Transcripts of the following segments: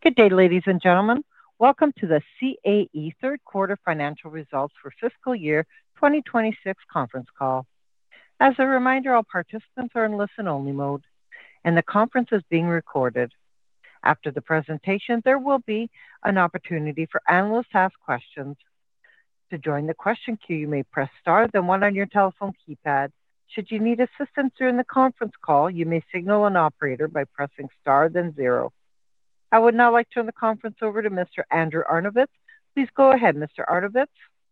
Good day, ladies and gentlemen. Welcome to the CAE third quarter financial results for fiscal year 2026 conference call. As a reminder, all participants are in listen-only mode, and the conference is being recorded. After the presentation, there will be an opportunity for analysts to ask questions. To join the question queue, you may press star, then one on your telephone keypad. Should you need assistance during the conference call, you may signal an operator by pressing star, then zero. I would now like to turn the conference over to Mr. Andrew Arnovitz. Please go ahead, Mr. Arnovitz.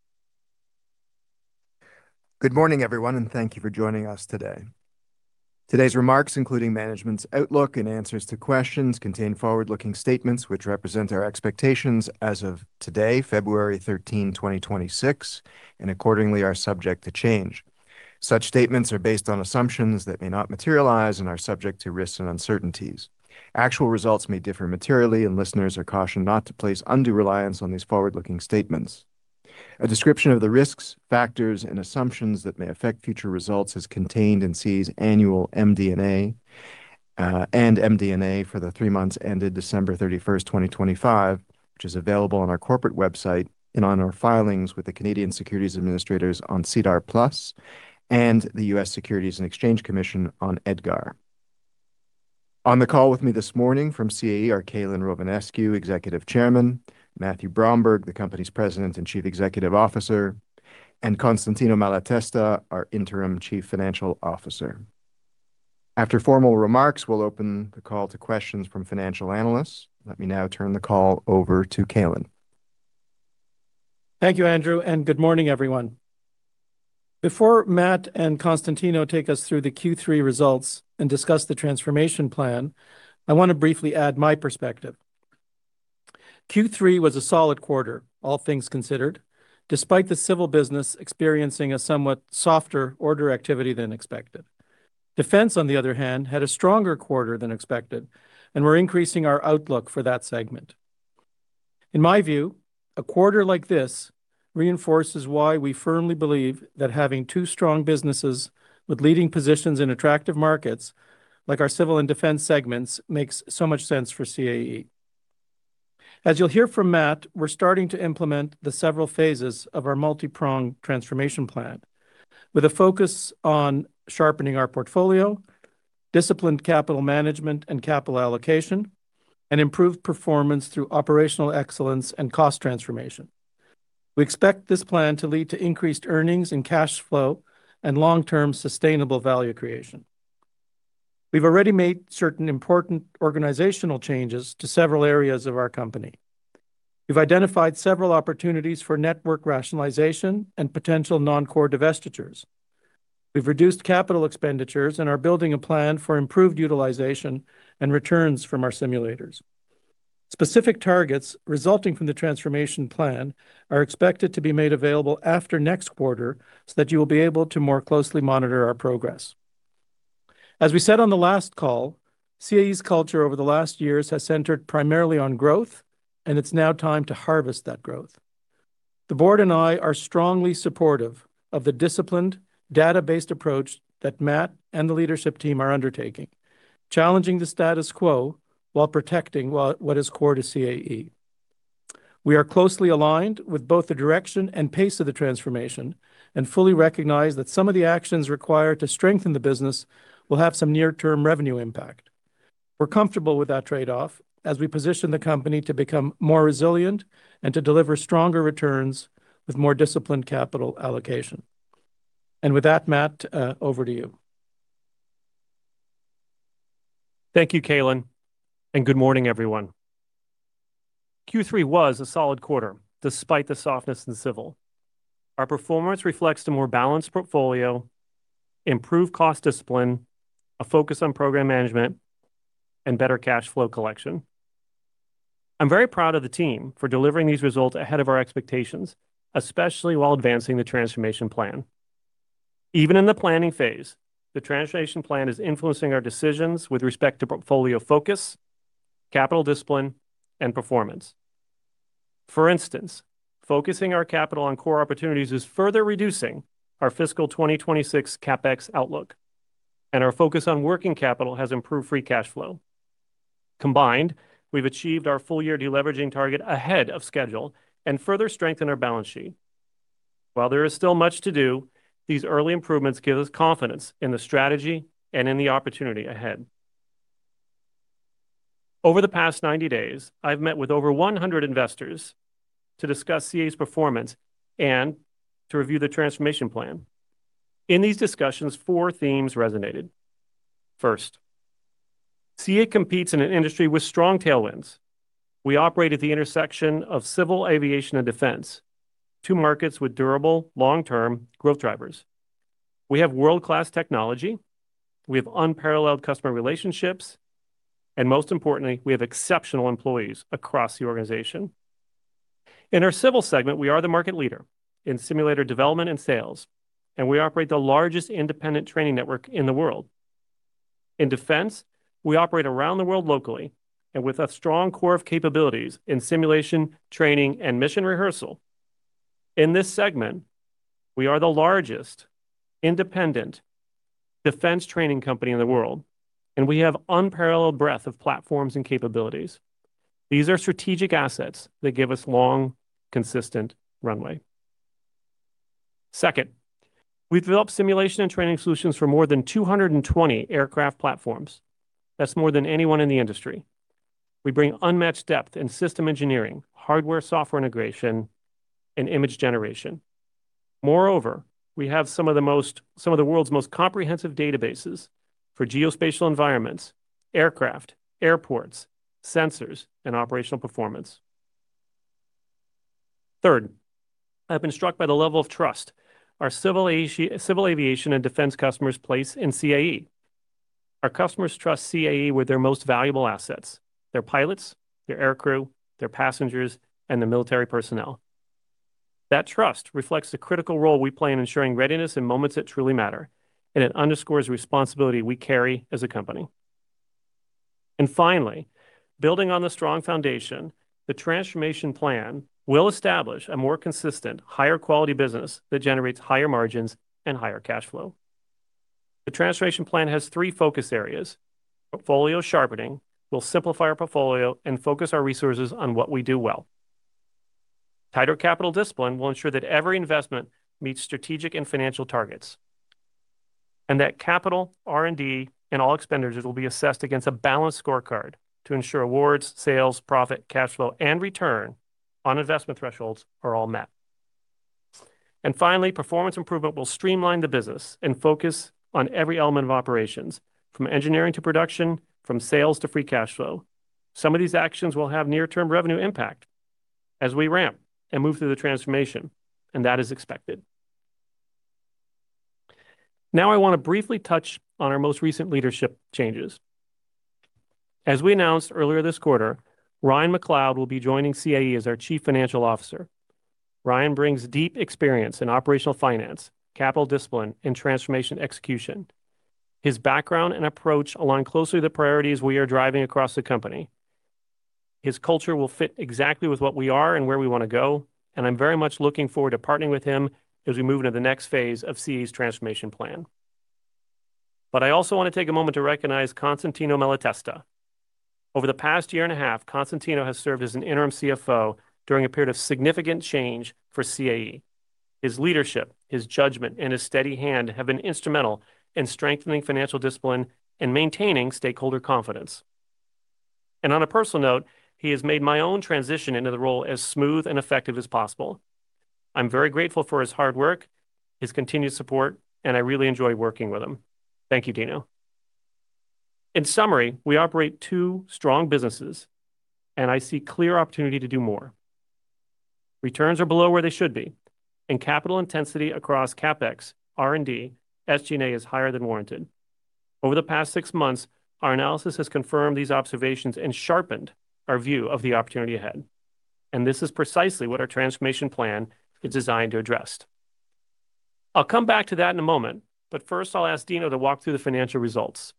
Good morning, everyone, and thank you for joining us today. Today's remarks, including management's outlook and answers to questions, contain forward-looking statements which represent our expectations as of today, February 13, 2026, and accordingly are subject to change. Such statements are based on assumptions that may not materialize and are subject to risks and uncertainties. Actual results may differ materially, and listeners are cautioned not to place undue reliance on these forward-looking statements. A description of the risks, factors, and assumptions that may affect future results is contained in CAE's annual MD&A and MD&A for the 3 months ended December 31st, 2025, which is available on our corporate website and on our filings with the Canadian Securities Administrators on SEDAR+ and the U.S. Securities and Exchange Commission on EDGAR. On the call with me this morning from CAE are Calin Rovinescu, Executive Chairman, Matthew Bromberg, the company's President and Chief Executive Officer, and Constantino Malatesta, our Interim Chief Financial Officer. After formal remarks, we'll open the call to questions from financial analysts. Let me now turn the call over to Calin. Thank you, Andrew, and good morning, everyone. Before Matt and Constantino take us through the Q3 results and discuss the transformation plan, I want to briefly add my perspective. Q3 was a solid quarter, all things considered, despite the civil business experiencing a somewhat softer order activity than expected. Defense, on the other hand, had a stronger quarter than expected, and we're increasing our outlook for that segment. In my view, a quarter like this reinforces why we firmly believe that having two strong businesses with leading positions in attractive markets, like our civil and defense segments, makes so much sense for CAE. As you'll hear from Matt, we're starting to implement the several phases of our multi-pronged transformation plan, with a focus on sharpening our portfolio, disciplined capital management and capital allocation, and improved performance through operational excellence and cost transformation. We expect this plan to lead to increased earnings and cash flow and long-term sustainable value creation. We've already made certain important organizational changes to several areas of our company. We've identified several opportunities for network rationalization and potential non-core divestitures. We've reduced capital expenditures and are building a plan for improved utilization and returns from our simulators. Specific targets resulting from the transformation plan are expected to be made available after next quarter so that you will be able to more closely monitor our progress. As we said on the last call, CAE's culture over the last years has centered primarily on growth, and it's now time to harvest that growth. The board and I are strongly supportive of the disciplined, data-based approach that Matt and the leadership team are undertaking, challenging the status quo while protecting what is core to CAE. We are closely aligned with both the direction and pace of the transformation and fully recognize that some of the actions required to strengthen the business will have some near-term revenue impact. We're comfortable with that trade-off as we position the company to become more resilient and to deliver stronger returns with more disciplined capital allocation. And with that, Matt, over to you. Thank you, Calin, and good morning, everyone. Q3 was a solid quarter, despite the softness in civil. Our performance reflects a more balanced portfolio, improved cost discipline, a focus on program management, and better cash flow collection. I'm very proud of the team for delivering these results ahead of our expectations, especially while advancing the transformation plan. Even in the planning phase, the transformation plan is influencing our decisions with respect to portfolio focus, capital discipline, and performance. For instance, focusing our capital on core opportunities is further reducing our fiscal 2026 CapEx outlook, and our focus on working capital has improved free cash flow. Combined, we've achieved our full-year deleveraging target ahead of schedule and further strengthened our balance sheet. While there is still much to do, these early improvements give us confidence in the strategy and in the opportunity ahead. Over the past 90 days, I've met with over 100 investors to discuss CAE's performance and to review the transformation plan. In these discussions, 4 themes resonated. First, CAE competes in an industry with strong tailwinds. We operate at the intersection of civil aviation and defense, 2 markets with durable, long-term growth drivers. We have world-class technology, we have unparalleled customer relationships, and most importantly, we have exceptional employees across the organization. In our civil segment, we are the market leader in simulator development and sales, and we operate the largest independent training network in the world. In defense, we operate around the world locally and with a strong core of capabilities in simulation, training, and mission rehearsal. In this segment, we are the largest independent defense training company in the world, and we have unparalleled breadth of platforms and capabilities. These are strategic assets that give us long, consistent runway. Second, we've developed simulation and training solutions for more than 220 aircraft platforms. That's more than anyone in the industry. We bring unmatched depth in system engineering, hardware-software integration, and image generation. Moreover, we have some of the world's most comprehensive databases for geospatial environments, aircraft, airports, sensors, and operational performance. Third, I've been struck by the level of trust our civil aviation and defense customers place in CAE. Our customers trust CAE with their most valuable assets, their pilots, their aircrew, their passengers, and the military personnel. That trust reflects the critical role we play in ensuring readiness in moments that truly matter, and it underscores the responsibility we carry as a company. And finally, building on the strong foundation, the transformation plan will establish a more consistent, higher quality business that generates higher margins and higher cash flow. The transformation plan has 3 focus areas. Portfolio sharpening will simplify our portfolio and focus our resources on what we do well. Tighter capital discipline will ensure that every investment meets strategic and financial targets, and that capital, R&D, and all expenditures will be assessed against a balanced scorecard to ensure awards, sales, profit, cash flow, and return on investment thresholds are all met. And finally, performance improvement will streamline the business and focus on every element of operations, from engineering to production, from sales to free cash flow. Some of these actions will have near-term revenue impact as we ramp and move through the transformation, and that is expected. Now I want to briefly touch on our most recent leadership changes. As we announced earlier this quarter, Ryan McLeod will be joining CAE as our Chief Financial Officer. Ryan brings deep experience in operational finance, capital discipline, and transformation execution. His background and approach align closely with the priorities we are driving across the company. His culture will fit exactly with what we are and where we want to go, and I'm very much looking forward to partnering with him as we move into the next phase of CAE's transformation plan. But I also want to take a moment to recognize Constantino Malatesta. Over the past year and a half, Constantino has served as an interim CFO during a period of significant change for CAE. His leadership, his judgment, and his steady hand have been instrumental in strengthening financial discipline and maintaining stakeholder confidence. And on a personal note, he has made my own transition into the role as smooth and effective as possible. I'm very grateful for his hard work, his continued support, and I really enjoy working with him. Thank you, Dino. In summary, we operate 2 strong businesses, and I see clear opportunity to do more. Returns are below where they should be, and capital intensity across CapEx, R&D, SG&A is higher than warranted. Over the past 6 months, our analysis has confirmed these observations and sharpened our view of the opportunity ahead. And this is precisely what our transformation plan is designed to address. I'll come back to that in a moment, but first I'll ask Dino to walk through the financial results.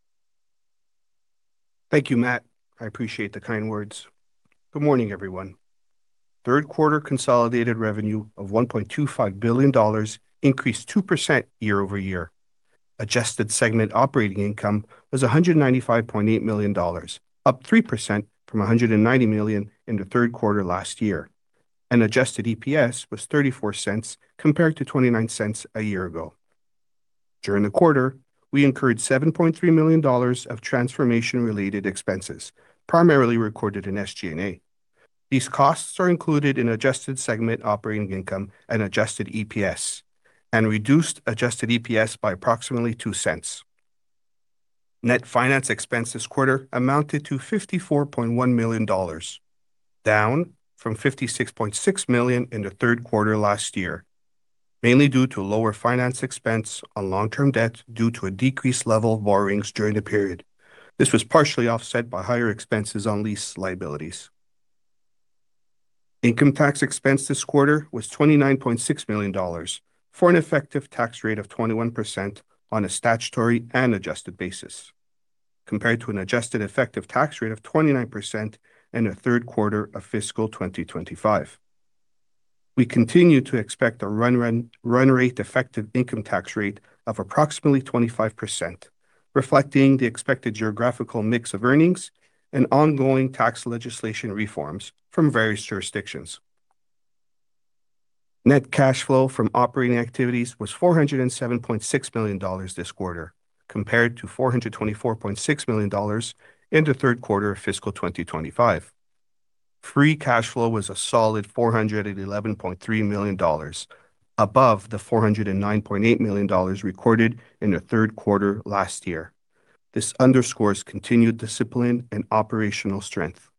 Thank you, Matt. I appreciate the kind words. Good morning, everyone. Third quarter consolidated revenue of $1.25 billion increased 2% year over year. Adjusted segment operating income was $195.8 million, up 3% from $190 million in the third quarter last year, and adjusted EPS was $0.34 compared to $0.29 a year ago. During the quarter, we incurred $7.3 million of transformation-related expenses, primarily recorded in SG&A. These costs are included in adjusted segment operating income and adjusted EPS, and reduced adjusted EPS by approximately $0.02. Net finance expense this quarter amounted to $54.1 million, down from $56.6 million in the third quarter last year, mainly due to lower finance expense on long-term debt due to a decreased level of borrowings during the period. This was partially offset by higher expenses on lease liabilities. Income tax expense this quarter was $29.6 million, for an effective tax rate of 21% on a statutory and adjusted basis, compared to an adjusted effective tax rate of 29% in the third quarter of fiscal 2025. We continue to expect a run rate effective income tax rate of approximately 25%, reflecting the expected geographical mix of earnings and ongoing tax legislation reforms from various jurisdictions. Net cash flow from operating activities was $407.6 million this quarter, compared to $424.6 million in the third quarter of fiscal 2025. Free cash flow was a solid $411.3 million, above the $409.8 million recorded in the third quarter last year. This underscores continued discipline and operational strength.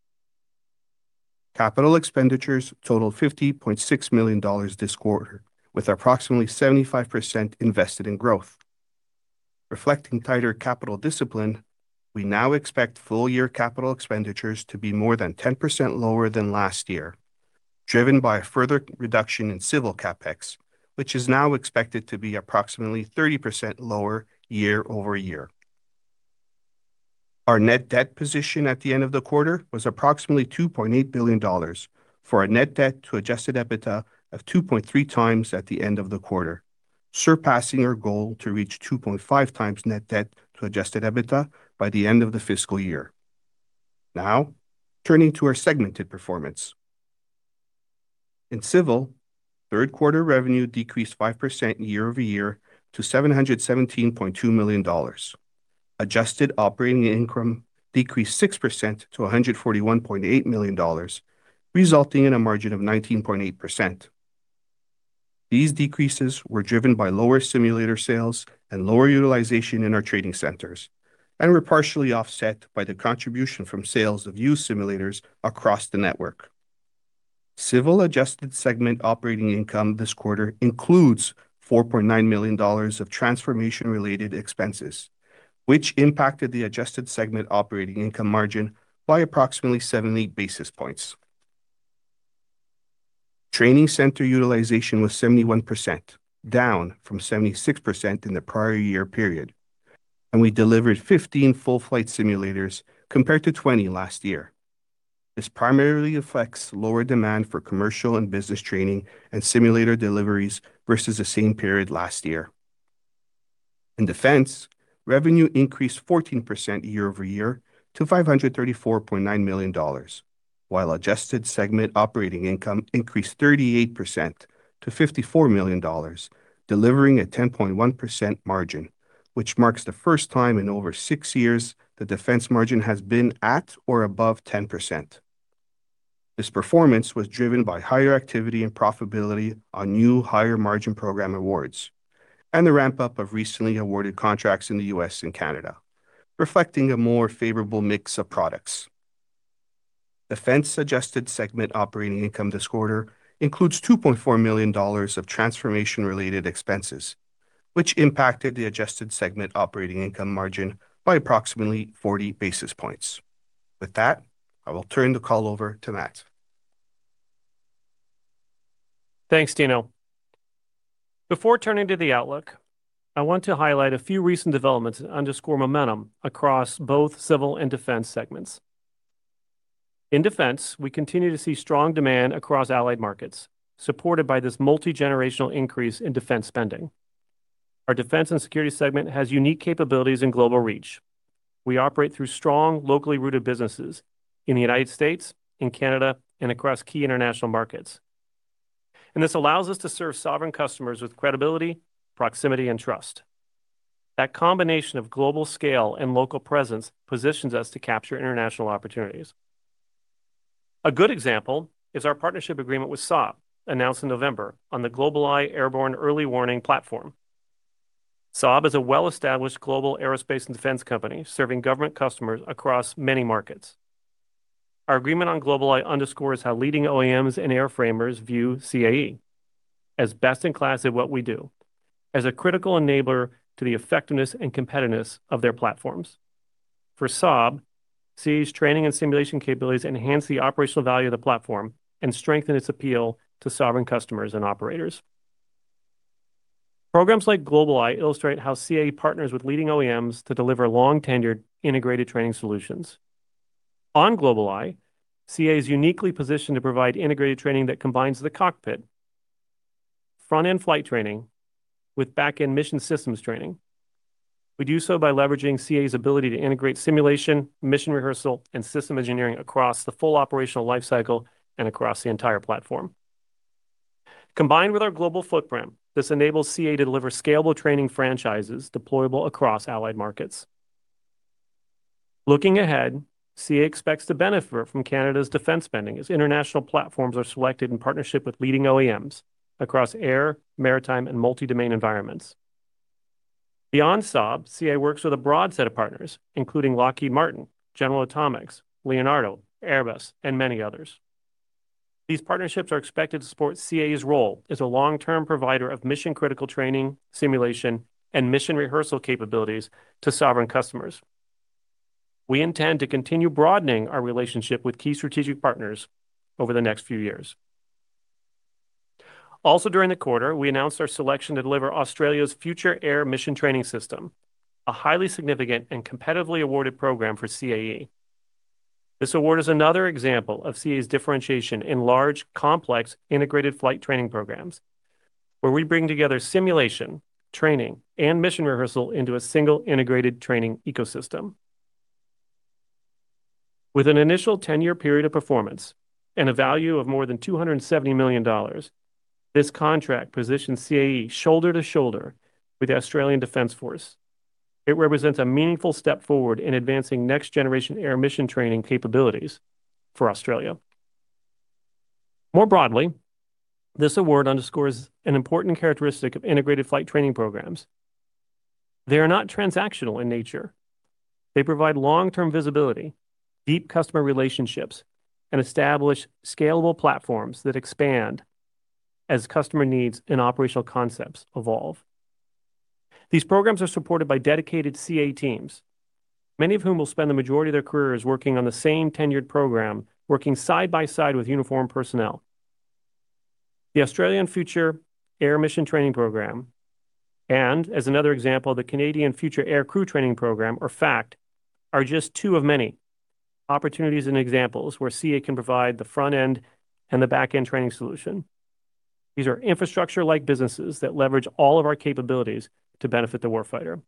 Capital expenditures totaled $50.6 million this quarter, with approximately 75% invested in growth. Reflecting tighter capital discipline, we now expect full-year capital expenditures to be more than 10% lower than last year, driven by a further reduction in civil CapEx, which is now expected to be approximately 30% lower year-over-year. Our net debt position at the end of the quarter was approximately $2.8 billion, for a net debt to adjusted EBITDA of 2.3 times at the end of the quarter, surpassing our goal to reach 2.5 times net debt to adjusted EBITDA by the end of the fiscal year. Now, turning to our segmented performance. In civil, third quarter revenue decreased 5% year-over-year to $717.2 million. Adjusted operating income decreased 6% to $141.8 million, resulting in a margin of 19.8%. These decreases were driven by lower simulator sales and lower utilization in our trading centers, and were partially offset by the contribution from sales of used simulators across the network. Civil adjusted segment operating income this quarter includes $4.9 million of transformation-related expenses, which impacted the adjusted segment operating income margin by approximately 70 basis points. Training center utilization was 71%, down from 76% in the prior year period, and we delivered 15 full-flight simulators compared to 20 last year. This primarily reflects lower demand for commercial and business training and simulator deliveries versus the same period last year. In defense, revenue increased 14% year-over-year to $534.9 million, while adjusted segment operating income increased 38% to $54 million, delivering a 10.1% margin, which marks the first time in over 6 years the defense margin has been at or above 10%. This performance was driven by higher activity and profitability on new higher margin program awards, and the ramp-up of recently awarded contracts in the U.S. and Canada, reflecting a more favorable mix of products. Defense adjusted segment operating income this quarter includes $2.4 million of transformation-related expenses, which impacted the adjusted segment operating income margin by approximately 40 basis points. With that, I will turn the call over to Matt. Thanks, Dino. Before turning to the outlook, I want to highlight a few recent developments that underscore momentum across both civil and defense segments. In defense, we continue to see strong demand across allied markets, supported by this multi-generational increase in defense spending. Our defense and security segment has unique capabilities and global reach. We operate through strong, locally rooted businesses, in the United States, in Canada, and across key international markets. And this allows us to serve sovereign customers with credibility, proximity, and trust. That combination of global scale and local presence positions us to capture international opportunities. A good example is our partnership agreement with Saab, announced in November on the GlobalEye Airborne Early Warning Platform. Saab is a well-established global aerospace and defense company serving government customers across many markets. Our agreement on GlobalEye underscores how leading OEMs and airframers view CAE as best in class at what we do, as a critical enabler to the effectiveness and competitiveness of their platforms. For Saab, CAE's training and simulation capabilities enhance the operational value of the platform and strengthen its appeal to sovereign customers and operators. Programs like GlobalEye illustrate how CAE partners with leading OEMs to deliver long-tenured integrated training solutions. On GlobalEye, CAE is uniquely positioned to provide integrated training that combines the cockpit, front-end flight training, with back-end mission systems training. We do so by leveraging CAE's ability to integrate simulation, mission rehearsal, and system engineering across the full operational lifecycle and across the entire platform. Combined with our global footprint, this enables CAE to deliver scalable training franchises deployable across allied markets. Looking ahead, CAE expects to benefit from Canada's defense spending as international platforms are selected in partnership with leading OEMs across air, maritime, and multi-domain environments. Beyond Saab, CAE works with a broad set of partners, including Lockheed Martin, General Atomics, Leonardo, Airbus, and many others. These partnerships are expected to support CAE's role as a long-term provider of mission-critical training, simulation, and mission rehearsal capabilities to sovereign customers. We intend to continue broadening our relationship with key strategic partners over the next few years. Also during the quarter, we announced our selection to deliver Australia's Future Air Mission Training System, a highly significant and competitively awarded program for CAE. This award is another example of CAE's differentiation in large, complex, integrated flight training programs, where we bring together simulation, training, and mission rehearsal into a single integrated training ecosystem. With an initial 10-year period of performance and a value of more than $270 million, this contract positions CAE shoulder to shoulder with the Australian Defence Force. It represents a meaningful step forward in advancing next-generation air mission training capabilities for Australia. More broadly, this award underscores an important characteristic of integrated flight training programs. They are not transactional in nature. They provide long-term visibility, deep customer relationships, and establish scalable platforms that expand as customer needs and operational concepts evolve. These programs are supported by dedicated CAE teams, many of whom will spend the majority of their careers working on the same tenured program, working side by side with uniformed personnel. The Australian Future Air Mission Training Program, and as another example, the Canadian Future Air Crew Training Program, or FACT, are just two of many opportunities and examples where CAE can provide the front end and the back end training solution. These are infrastructure-like businesses that leverage all of our capabilities to benefit the warfighter.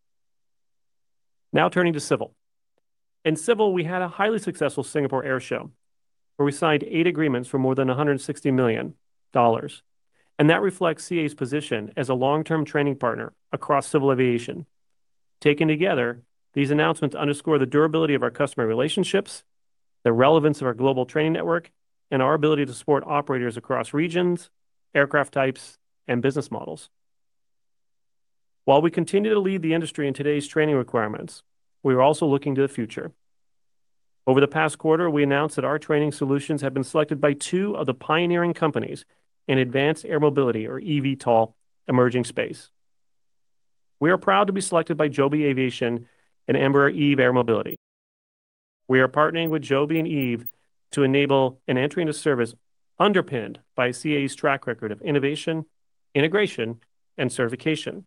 Now turning to civil. In civil, we had a highly successful Singapore Air Show, where we signed 8 agreements for more than $160 million. And that reflects CAE's position as a long-term training partner across civil aviation. Taken together, these announcements underscore the durability of our customer relationships, the relevance of our global training network, and our ability to support operators across regions, aircraft types, and business models. While we continue to lead the industry in today's training requirements, we are also looking to the future. Over the past quarter, we announced that our training solutions have been selected by 2 of the pioneering companies in advanced air mobility, or eVTOL, emerging space. We are proud to be selected by Joby Aviation and Embraer Eve Air Mobility. We are partnering with Joby and Eve to enable an entry into service underpinned by CAE's track record of innovation, integration, and certification.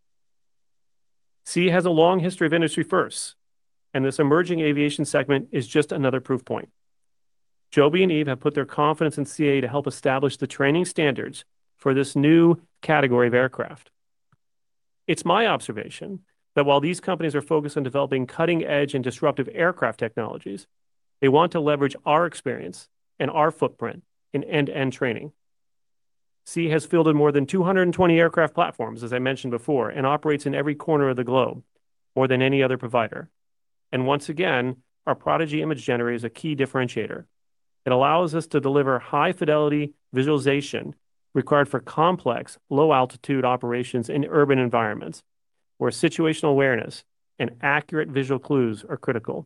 CAE has a long history of industry firsts, and this emerging aviation segment is just another proof point. Joby and Eve have put their confidence in CAE to help establish the training standards for this new category of aircraft. It's my observation that while these companies are focused on developing cutting-edge and disruptive aircraft technologies, They want to leverage our experience and our footprint in end-to-end training. CAE has fielded more than 220 aircraft platforms, as I mentioned before, and operates in every corner of the globe, more than any other provider. And once again, our Prodigy Image Generator is a key differentiator. It allows us to deliver high-fidelity visualization required for complex, low-altitude operations in urban environments, where situational awareness and accurate visual clues are critical.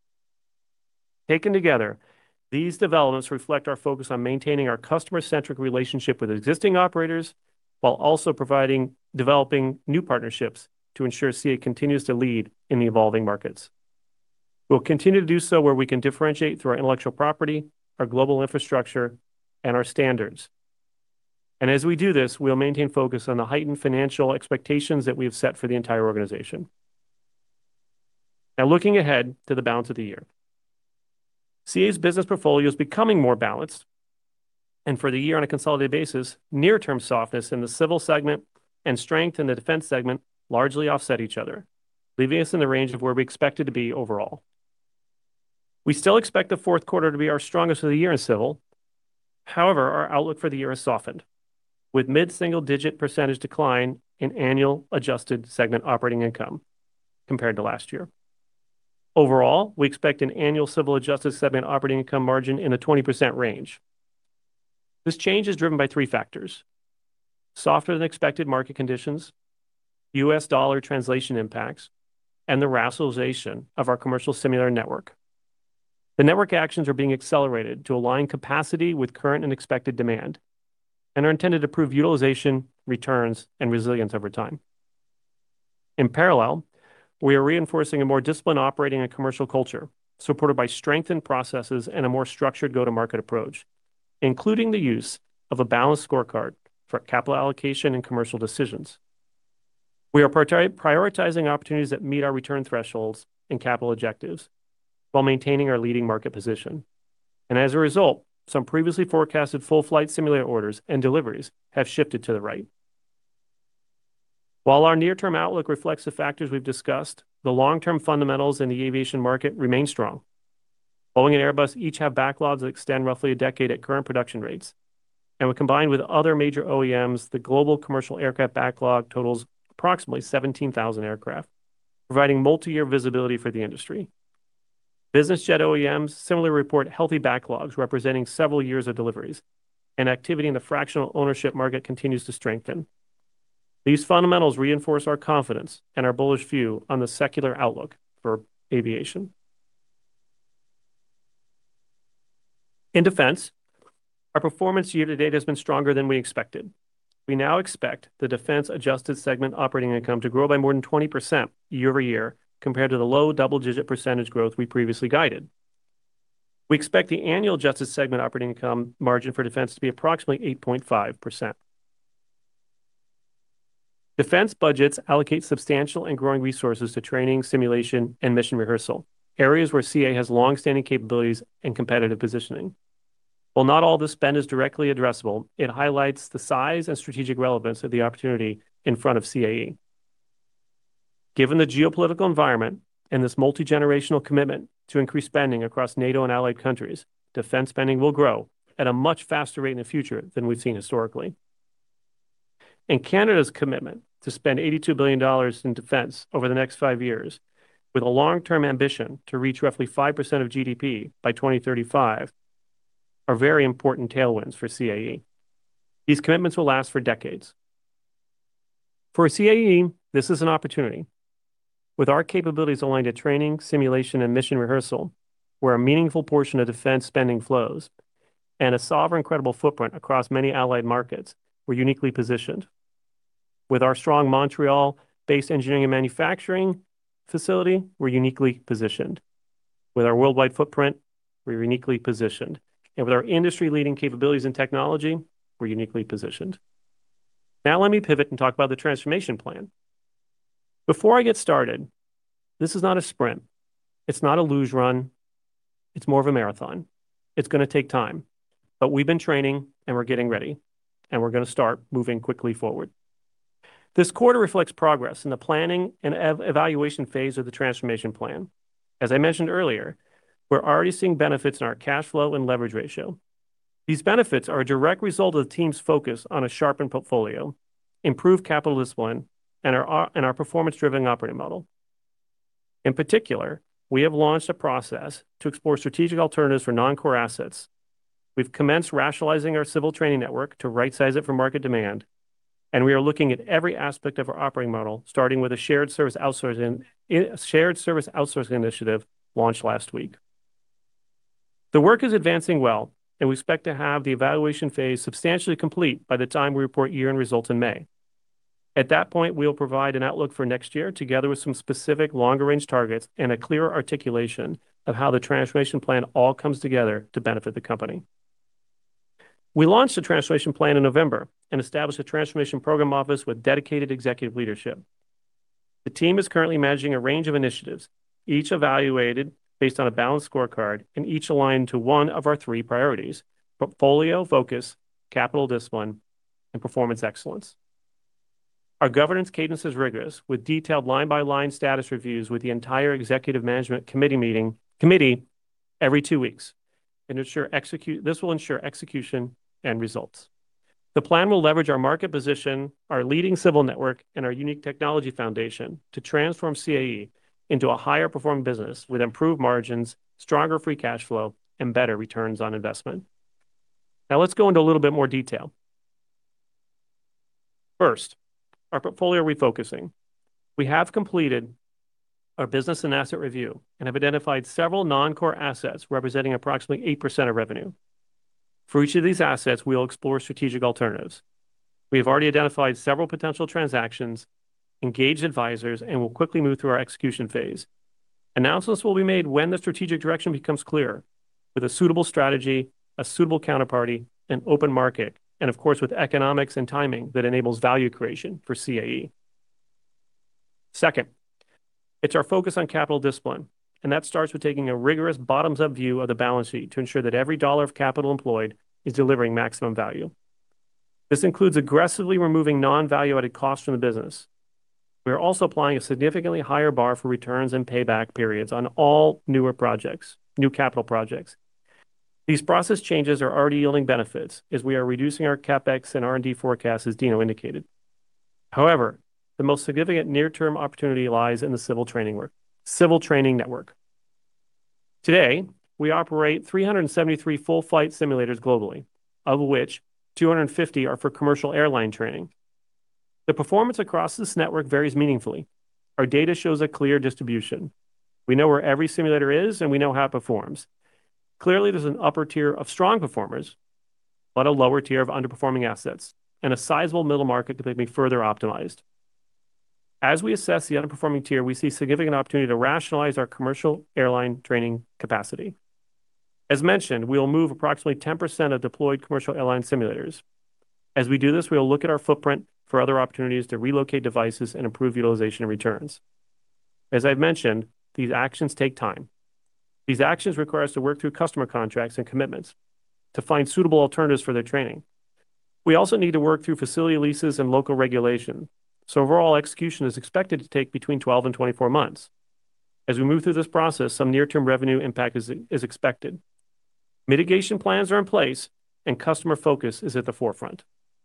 Taken together, these developments reflect our focus on maintaining our customer-centric relationship with existing operators, while also developing new partnerships to ensure CAE continues to lead in the evolving markets. We'll continue to do so where we can differentiate through our intellectual property, our global infrastructure, and our standards. And as we do this, we'll maintain focus on the heightened financial expectations that we have set for the entire organization. Now, looking ahead to the balance of the year, CAE's business portfolio is becoming more balanced, and for the year on a consolidated basis, near-term softness in the civil segment and strength in the defense segment largely offset each other, leaving us in the range of where we expected to be overall. We still expect the fourth quarter to be our strongest of the year in civil. However, our outlook for the year has softened, with mid-single-digit % decline in annual adjusted segment operating income compared to last year. Overall, we expect an annual civil adjusted segment operating income margin in the 20% range. This change is driven by three factors: softer than expected market conditions, US dollar translation impacts, and the rationalization of our commercial simulator network. The network actions are being accelerated to align capacity with current and expected demand, and are intended to improve utilization, returns, and resilience over time. In parallel, we are reinforcing a more disciplined operating and commercial culture, supported by strengthened processes and a more structured go-to-market approach, including the use of a balanced scorecard for capital allocation and commercial decisions. We are prioritizing opportunities that meet our return thresholds and capital objectives, while maintaining our leading market position. And as a result, some previously forecasted full flight simulator orders and deliveries have shifted to the right. While our near-term outlook reflects the factors we've discussed, the long-term fundamentals in the aviation market remain strong. Boeing and Airbus each have backlogs that extend roughly a decade at current production rates. And when combined with other major OEMs, the global commercial aircraft backlog totals approximately 17,000 aircraft, providing multi-year visibility for the industry. Business jet OEMs similarly report healthy backlogs representing several years of deliveries, and activity in the fractional ownership market continues to strengthen. These fundamentals reinforce our confidence and our bullish view on the secular outlook for aviation. In defense, our performance year-to-date has been stronger than we expected. We now expect the defense adjusted segment operating income to grow by more than 20% year-over-year, compared to the low double-digit % growth we previously guided. We expect the annual adjusted segment operating income margin for defense to be approximately 8.5%. Defense budgets allocate substantial and growing resources to training, simulation, and mission rehearsal, areas where CAE has long-standing capabilities and competitive positioning. While not all this spend is directly addressable, it highlights the size and strategic relevance of the opportunity in front of CAE. Given the geopolitical environment and this multi-generational commitment to increase spending across NATO and allied countries, defense spending will grow at a much faster rate in the future than we've seen historically. And Canada's commitment to spend $82 billion in defense over the next 5 years, with a long-term ambition to reach roughly 5% of GDP by 2035, are very important tailwinds for CAE. These commitments will last for decades. For CAE, this is an opportunity. With our capabilities aligned to training, simulation, and mission rehearsal, where a meaningful portion of defense spending flows, and a sovereign credible footprint across many allied markets, we're uniquely positioned. With our strong Montreal-based engineering and manufacturing facility, we're uniquely positioned. With our worldwide footprint, we're uniquely positioned. And with our industry-leading capabilities and technology, we're uniquely positioned. Now let me pivot and talk about the transformation plan. Before I get started, this is not a sprint. It's not a luge run. It's more of a marathon. It's going to take time, but we've been training and we're getting ready, and we're going to start moving quickly forward. This quarter reflects progress in the planning and evaluation phase of the transformation plan. As I mentioned earlier, We're already seeing benefits in our cash flow and leverage ratio. These benefits are a direct result of the team's focus on a sharpened portfolio, improved capital discipline, and our performance-driven operating model. In particular, we have launched a process to explore strategic alternatives for non-core assets. We've commenced rationalizing our civil training network to right-size it for market demand, and we are looking at every aspect of our operating model, starting with a shared service outsourcing initiative launched last week. The work is advancing well, and we expect to have the evaluation phase substantially complete by the time we report year-end results in May. At that point, we'll provide an outlook for next year, together with some specific longer-range targets and a clearer articulation of how the transformation plan all comes together to benefit the company. We launched the transformation plan in November and established a transformation program office with dedicated executive leadership. The team is currently managing a range of initiatives, each evaluated based on a balanced scorecard and each aligned to one of our three priorities: portfolio focus, capital discipline, and performance excellence. Our governance cadence is rigorous, with detailed line-by-line status reviews with the entire executive management committee every 2 weeks. This will ensure execution and results. The plan will leverage our market position, our leading civil network, and our unique technology foundation to transform CAE into a higher-performing business with improved margins, stronger free cash flow, and better returns on investment. Now let's go into a little bit more detail. First, our portfolio refocusing. We have completed our business and asset review and have identified several non-core assets representing approximately 8% of revenue. For each of these assets, we'll explore strategic alternatives. We have already identified several potential transactions, engaged advisors, and will quickly move through our execution phase. Announcements will be made when the strategic direction becomes clear, with a suitable strategy, a suitable counterparty, an open market, and of course with economics and timing that enables value creation for CAE. Second, it's our focus on capital discipline, and that starts with taking a rigorous bottoms-up view of the balance sheet to ensure that every dollar of capital employed is delivering maximum value. This includes aggressively removing non-value-added costs from the business. We are also applying a significantly higher bar for returns and payback periods on all new capital projects. These process changes are already yielding benefits as we are reducing our CapEx and R&D forecasts, as Dino indicated. However, the most significant near-term opportunity lies in the civil training network. Today, we operate 373 full-flight simulators globally, of which 250 are for commercial airline training. The performance across this network varies meaningfully. Our data shows a clear distribution. We know where every simulator is, and we know how it performs. Clearly, there's an upper tier of strong performers, but a lower tier of underperforming assets, and a sizable middle market that may be further optimized. As we assess the underperforming tier, we see significant opportunity to rationalize our commercial airline training capacity. As mentioned, we will move approximately 10% of deployed commercial airline simulators. As we do this, we will look at our footprint for other opportunities to relocate devices and improve utilization and returns. As I've mentioned, these actions take time. These actions require us to work through customer contracts and commitments to find suitable alternatives for their training. We also need to work through facility leases and local regulation, so overall execution is expected to take between 12 and 24 months. As we move through this process, some near-term revenue impact is expected. Mitigation plans are in place, and customer focus is at the forefront.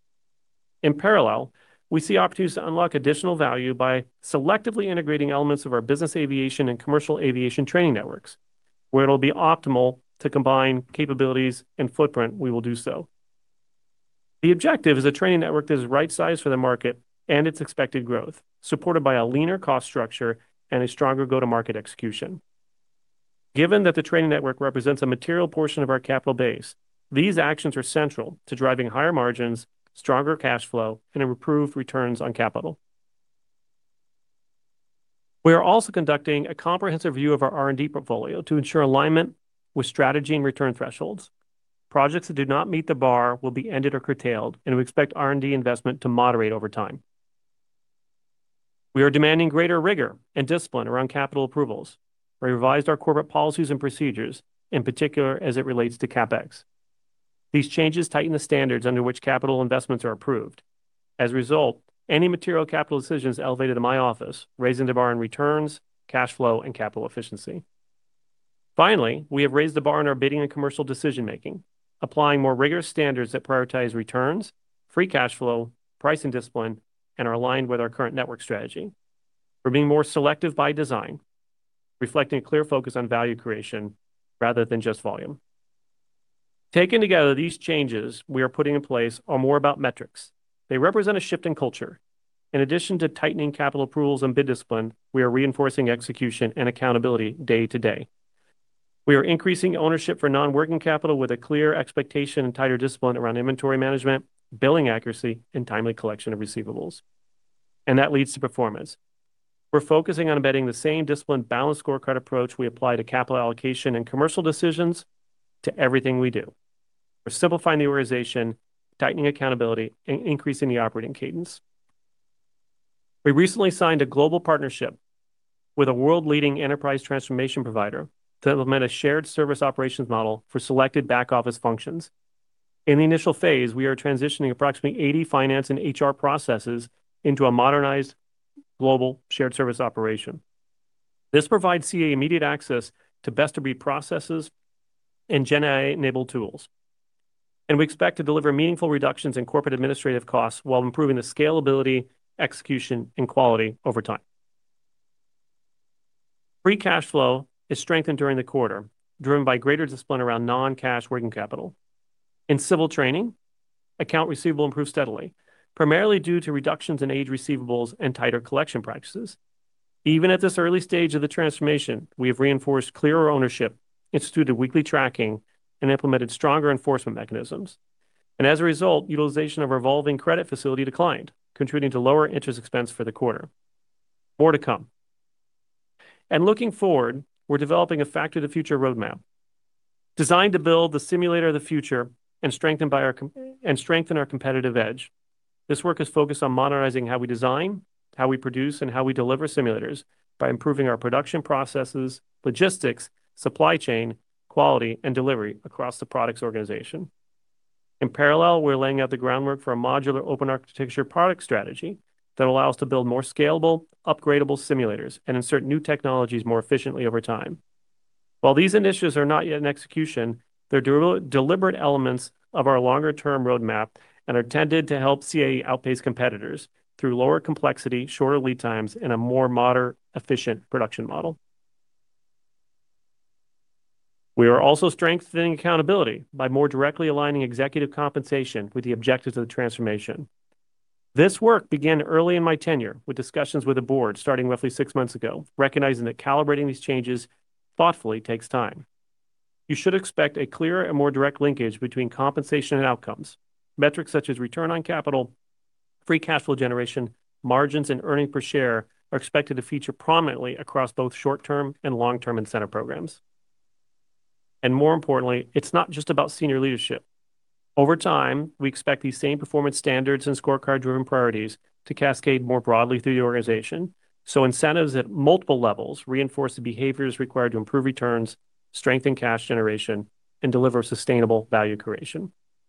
In parallel, we see opportunities to unlock additional value by selectively integrating elements of our business aviation and commercial aviation training networks. Where it'll be optimal to combine capabilities and footprint, we will do so. The objective is a training network that is right-sized for the market and its expected growth, supported by a leaner cost structure and a stronger go-to-market execution. Given that the training network represents a material portion of our capital base, these actions are central to driving higher margins, stronger cash flow, and improved returns on capital. We are also conducting a comprehensive review of our R&D portfolio to ensure alignment with strategy and return thresholds. Projects that do not meet the bar will be ended or curtailed, and we expect R&D investment to moderate over time. We are demanding greater rigor and discipline around capital approvals. We revised our corporate policies and procedures, in particular as it relates to CapEx. These changes tighten the standards under which capital investments are approved. As a result, any material capital decisions are elevated elevated to my office, raising the bar on returns, cash flow, and capital efficiency. Finally, we have raised the bar in our bidding and commercial decision-making, applying more rigorous standards that prioritize returns, free cash flow, pricing discipline, and are aligned with our current network strategy. We're being more selective by design, reflecting a clear focus on value creation rather than just volume. Taken together, these changes we are putting in place are more about metrics. They represent a shift in culture. In addition to tightening capital approvals and bid discipline, we are reinforcing execution and accountability day to day. We are increasing ownership for non-working capital with a clear expectation and tighter discipline around inventory management, billing accuracy, and timely collection of receivables. And that leads to performance. We're focusing on embedding the same disciplined, balanced scorecard approach we apply to capital allocation and commercial decisions to everything we do. We're simplifying the organization, tightening accountability, and increasing the operating cadence. We recently signed a global partnership with a world-leading enterprise transformation provider to implement a shared service operations model for selected back-office functions. In the initial phase, we are transitioning approximately 80 finance and HR processes into a modernized global shared service operation. This provides CAE immediate access to best-of-breed processes and GenAI-enabled tools. And we expect to deliver meaningful reductions in corporate administrative costs while improving the scalability, execution, and quality over time. Free cash flow is strengthened during the quarter, driven by greater discipline around non-cash working capital. In civil training, account receivable improved steadily, primarily due to reductions in age receivables and tighter collection practices. Even at this early stage of the transformation, we have reinforced clearer ownership, instituted weekly tracking, and implemented stronger enforcement mechanisms. And as a result, utilization of our revolving credit facility declined, contributing to lower interest expense for the quarter. More to come. And looking forward, we're developing a Factory of the Future roadmap designed to build the simulator of the future and strengthen our competitive edge. This work is focused on modernizing how we design, how we produce, and how we deliver simulators by improving our production processes, logistics, supply chain, quality, and delivery across the products organization. In parallel, we're laying out the groundwork for a modular open architecture product strategy that allows us to build more scalable, upgradable simulators and insert new technologies more efficiently over time. While these initiatives are not yet in execution, they're deliberate elements of our longer-term roadmap and are intended to help CAE outpace competitors through lower complexity, shorter lead times, and a more modern, efficient production model. We are also strengthening accountability by more directly aligning executive compensation with the objectives of the transformation. This work began early in my tenure with discussions with the board starting roughly 6 months ago, recognizing that calibrating these changes thoughtfully takes time. You should expect a clearer and more direct linkage between compensation and outcomes. Metrics such as return on capital, free cash flow generation, margins, and earnings per share are expected to feature prominently across both short-term and long-term incentive programs. And more importantly, it's not just about senior leadership. Over time, we expect these same performance standards and scorecard-driven priorities to cascade more broadly through the organization, so incentives at multiple levels reinforce the behaviors required to improve returns, strengthen cash generation, and deliver sustainable value creation.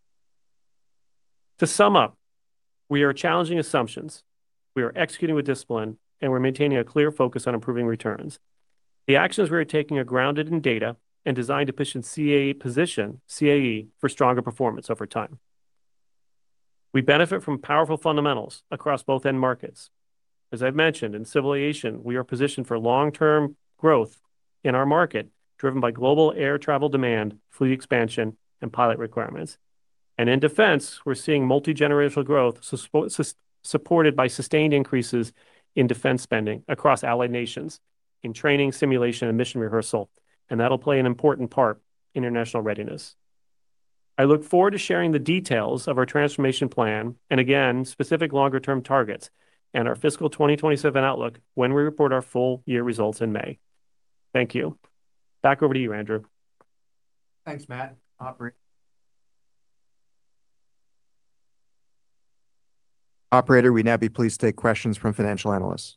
To sum up, we are challenging assumptions, we are executing with discipline, and we're maintaining a clear focus on improving returns. The actions we are taking are grounded in data and designed to position CAE for stronger performance over time. We benefit from powerful fundamentals across both end markets. As I've mentioned, in civil aviation, we are positioned for long-term growth in our market, driven by global air travel demand, fleet expansion, and pilot requirements. And in defense, we're seeing multi-generational growth supported by sustained increases in defense spending across allied nations in training, simulation, and mission rehearsal, and that'll play an important part in international readiness. I look forward to sharing the details of our transformation plan and, again, specific longer-term targets and our fiscal 2027 outlook when we report our full year results in May. Thank you. Back over to you, Andrew. Thanks, Matt. Operator, we now be pleased to take questions from financial analysts.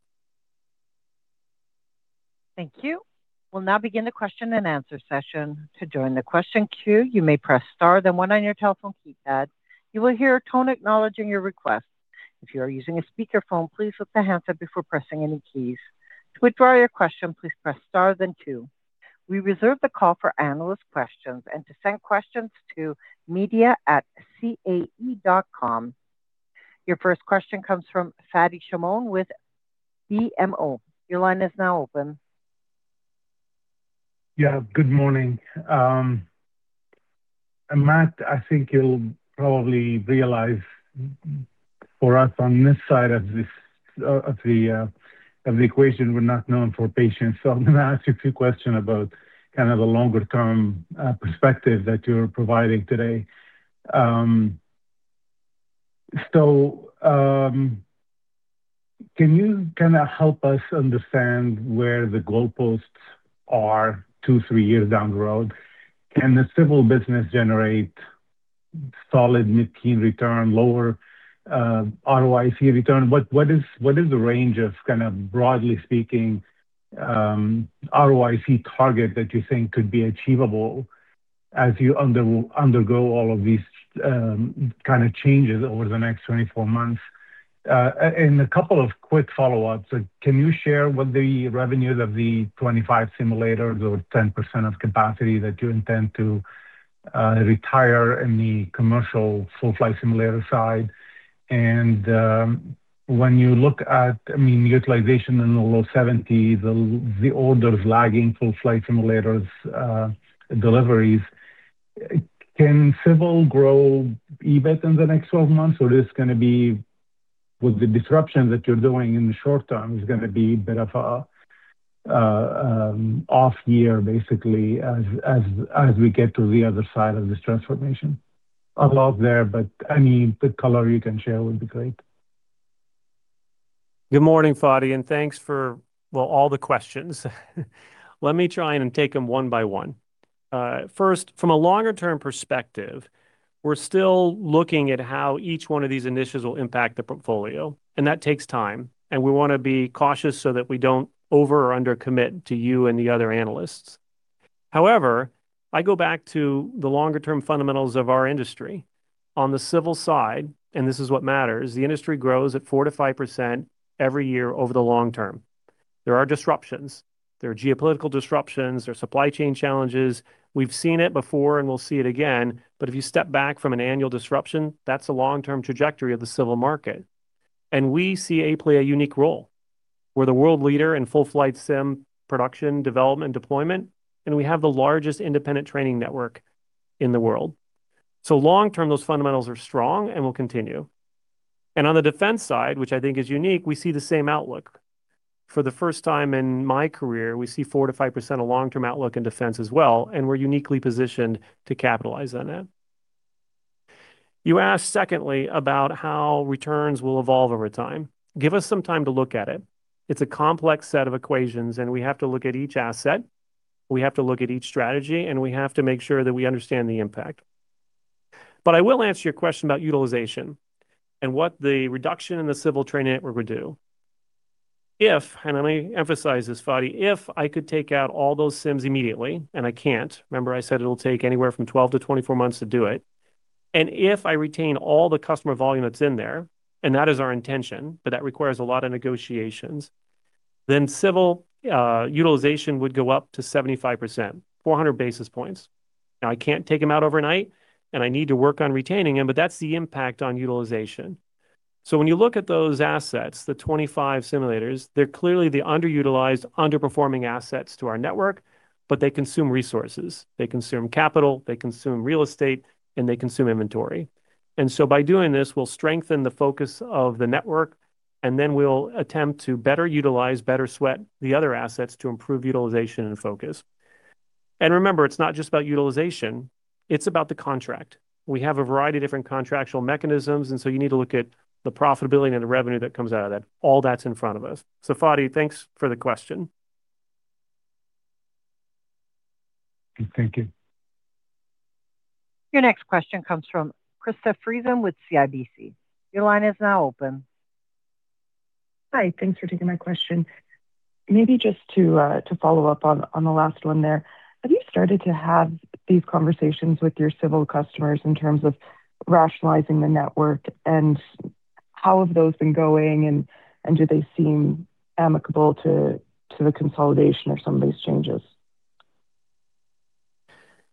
Thank you. We'll now begin the question and answer session. To join the question queue, you may press star, then one on your telephone keypad. You will hear a tone acknowledging your request. If you are using a speakerphone, please lift the handset before pressing any keys. To withdraw your question, please press star, then two. We reserve the call for analyst questions and to send questions to media@cae.com. Your first question comes from Fadi Chamoun with BMO. Your line is now open. Yeah, good morning. Matt, I think you'll probably realize for us on this side of the equation, we're not known for patience. So I'm going to ask you a few questions about kind of the longer term perspective that you're providing today. Can you kind of help us understand where the goalposts are 2-3 years down the road? Can the civil business generate solid mid-teen return, lower ROIC return? What is the range of, kind of broadly speaking, ROIC target that you think could be achievable as you undergo all of these kind of changes over the next 24 months? And a couple of quick follow-ups. Can you share what the revenues of the 25 simulators or 10% of capacity that you intend to retire in the commercial full flight simulator side? And when you look at, utilization in the low 70s, the orders lagging full flight simulators deliveries, can civil grow EBIT in the next 12 months, or is going to be, with the disruption that you're doing in the short term, is going to be a bit of a off year, basically, as we get to the other side of this transformation? A lot there, but any color you can share would be great. Good morning, Fadi, and thanks for, all the questions. Let me try and take them one by one. First, from a longer term perspective, we're still looking at how each one of these initiatives will impact the portfolio, and that takes time. And we want to be cautious so that we don't over or under commit to you and the other analysts. However, I go back to the longer term fundamentals of our industry. On the civil side, and this is what matters, the industry grows at 4 to 5% every year over the long term. There are disruptions. There are geopolitical disruptions, there are supply chain challenges. We've seen it before and we'll see it again. But if you step back from an annual disruption, that's a long-term trajectory of the civil market. And we see play a unique role. We're the world leader in full flight sim production, development, deployment, and we have the largest independent training network in the world. So long-term, those fundamentals are strong and will continue. And on the defense side, which I think is unique, we see the same outlook. For the first time in my career, we see 4 to 5% of long-term outlook in defense as well, and we're uniquely positioned to capitalize on that. You asked, secondly, about how returns will evolve over time. Give us some time to look at it. It's a complex set of equations, and we have to look at each asset, we have to look at each strategy, and we have to make sure that we understand the impact. But I will answer your question about utilization and what the reduction in the civil training network would do. If, and let me emphasize this, Fadi, if I could take out all those sims immediately, and I can't, remember I said it'll take anywhere from 12 to 24 months to do it, and if I retain all the customer volume that's in there, and that is our intention, but that requires a lot of negotiations, then civil utilization would go up to 75%, 400 basis points. Now, I can't take them out overnight, and I need to work on retaining them, but that's the impact on utilization. So when you look at those assets, the 25 simulators, they're clearly the underutilized, underperforming assets to our network, but they consume resources. They consume capital, they consume real estate, and they consume inventory. And so by doing this, we'll strengthen the focus of the network, and then we'll attempt to better utilize, better sweat the other assets to improve utilization and focus. And remember, it's not just about utilization, it's about the contract. We have a variety of different contractual mechanisms, and so you need to look at the profitability and the revenue that comes out of that. All that's in front of us. So Fadi, thanks for the question. Thank you. Your next question comes from Krista Friesen with CIBC. Your line is now open. Hi, thanks for taking my question. Maybe just to follow up on the last one there, have you started to have these conversations with your civil customers in terms of rationalizing the network, and how have those been going, and do they seem amicable to the consolidation or some of these changes?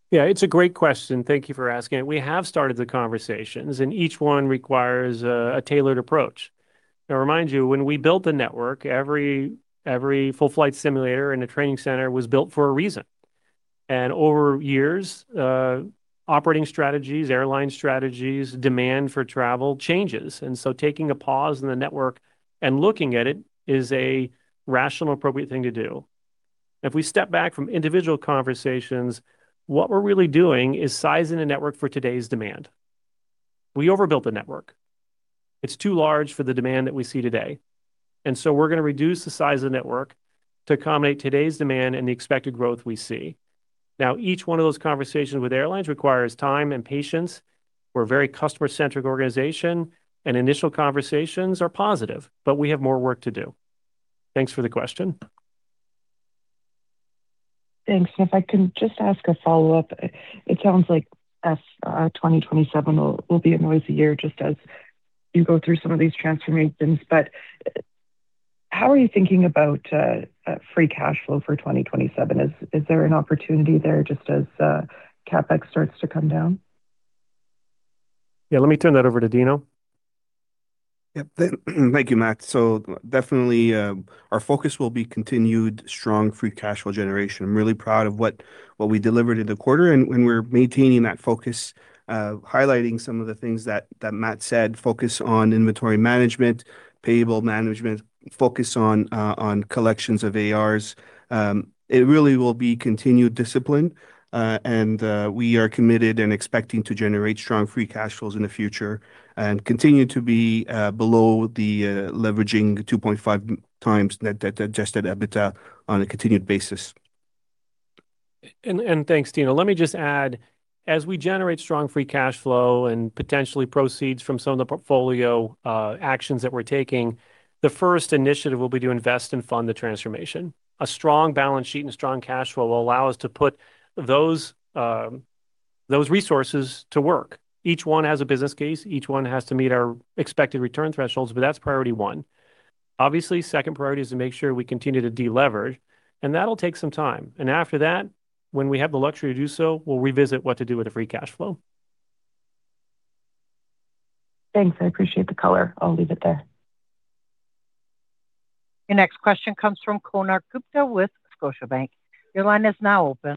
Yeah, it's a great question. Thank you for asking it. We have started the conversations, and each one requires a tailored approach. Now, remind you, when we built the network, every full flight simulator in a training center was built for a reason. And over years, operating strategies, airline strategies, demand for travel changes. And so taking a pause in the network and looking at it is a rational, appropriate thing to do. If we step back from individual conversations, what we're really doing is sizing the network for today's demand. We overbuilt the network. It's too large for the demand that we see today. And so we're going to reduce the size of the network to accommodate today's demand and the expected growth we see. Now, each one of those conversations with airlines requires time and patience. We're a very customer-centric organization, and initial conversations are positive, but we have more work to do. Thanks for the question. Thanks. If I can just ask a follow-up. It sounds like 2027 will be a noisy year just as you go through some of these transformations. But how are you thinking about free cash flow for 2027? Is there an opportunity there just as CapEx starts to come down? Yeah, let me turn that over to Dino. Yep. Thank you, Matt. So definitely our focus will be continued strong free cash flow generation. I'm really proud of what we delivered in the quarter, and when we're maintaining that focus, highlighting some of the things that Matt said, focus on inventory management, payable management, focus on collections of ARs. It really will be continued discipline, and we are committed and expecting to generate strong free cash flows in the future and continue to be below the leveraging 2.5 times net debt adjusted EBITDA on a continued basis. And thanks, Dino. Let me just add, as we generate strong free cash flow and potentially proceeds from some of the portfolio actions that we're taking, the first initiative will be to invest and fund the transformation. A strong balance sheet and strong cash flow will allow us to put those resources to work. Each one has a business case. Each one has to meet our expected return thresholds, but that's priority one. Obviously, second priority is to make sure we continue to deleverage, and that'll take some time. And after that, when we have the luxury to do so, we'll revisit what to do with the free cash flow. Thanks. I appreciate the color. I'll leave it there. Your next question comes from Konark Gupta with Scotiabank. Your line is now open.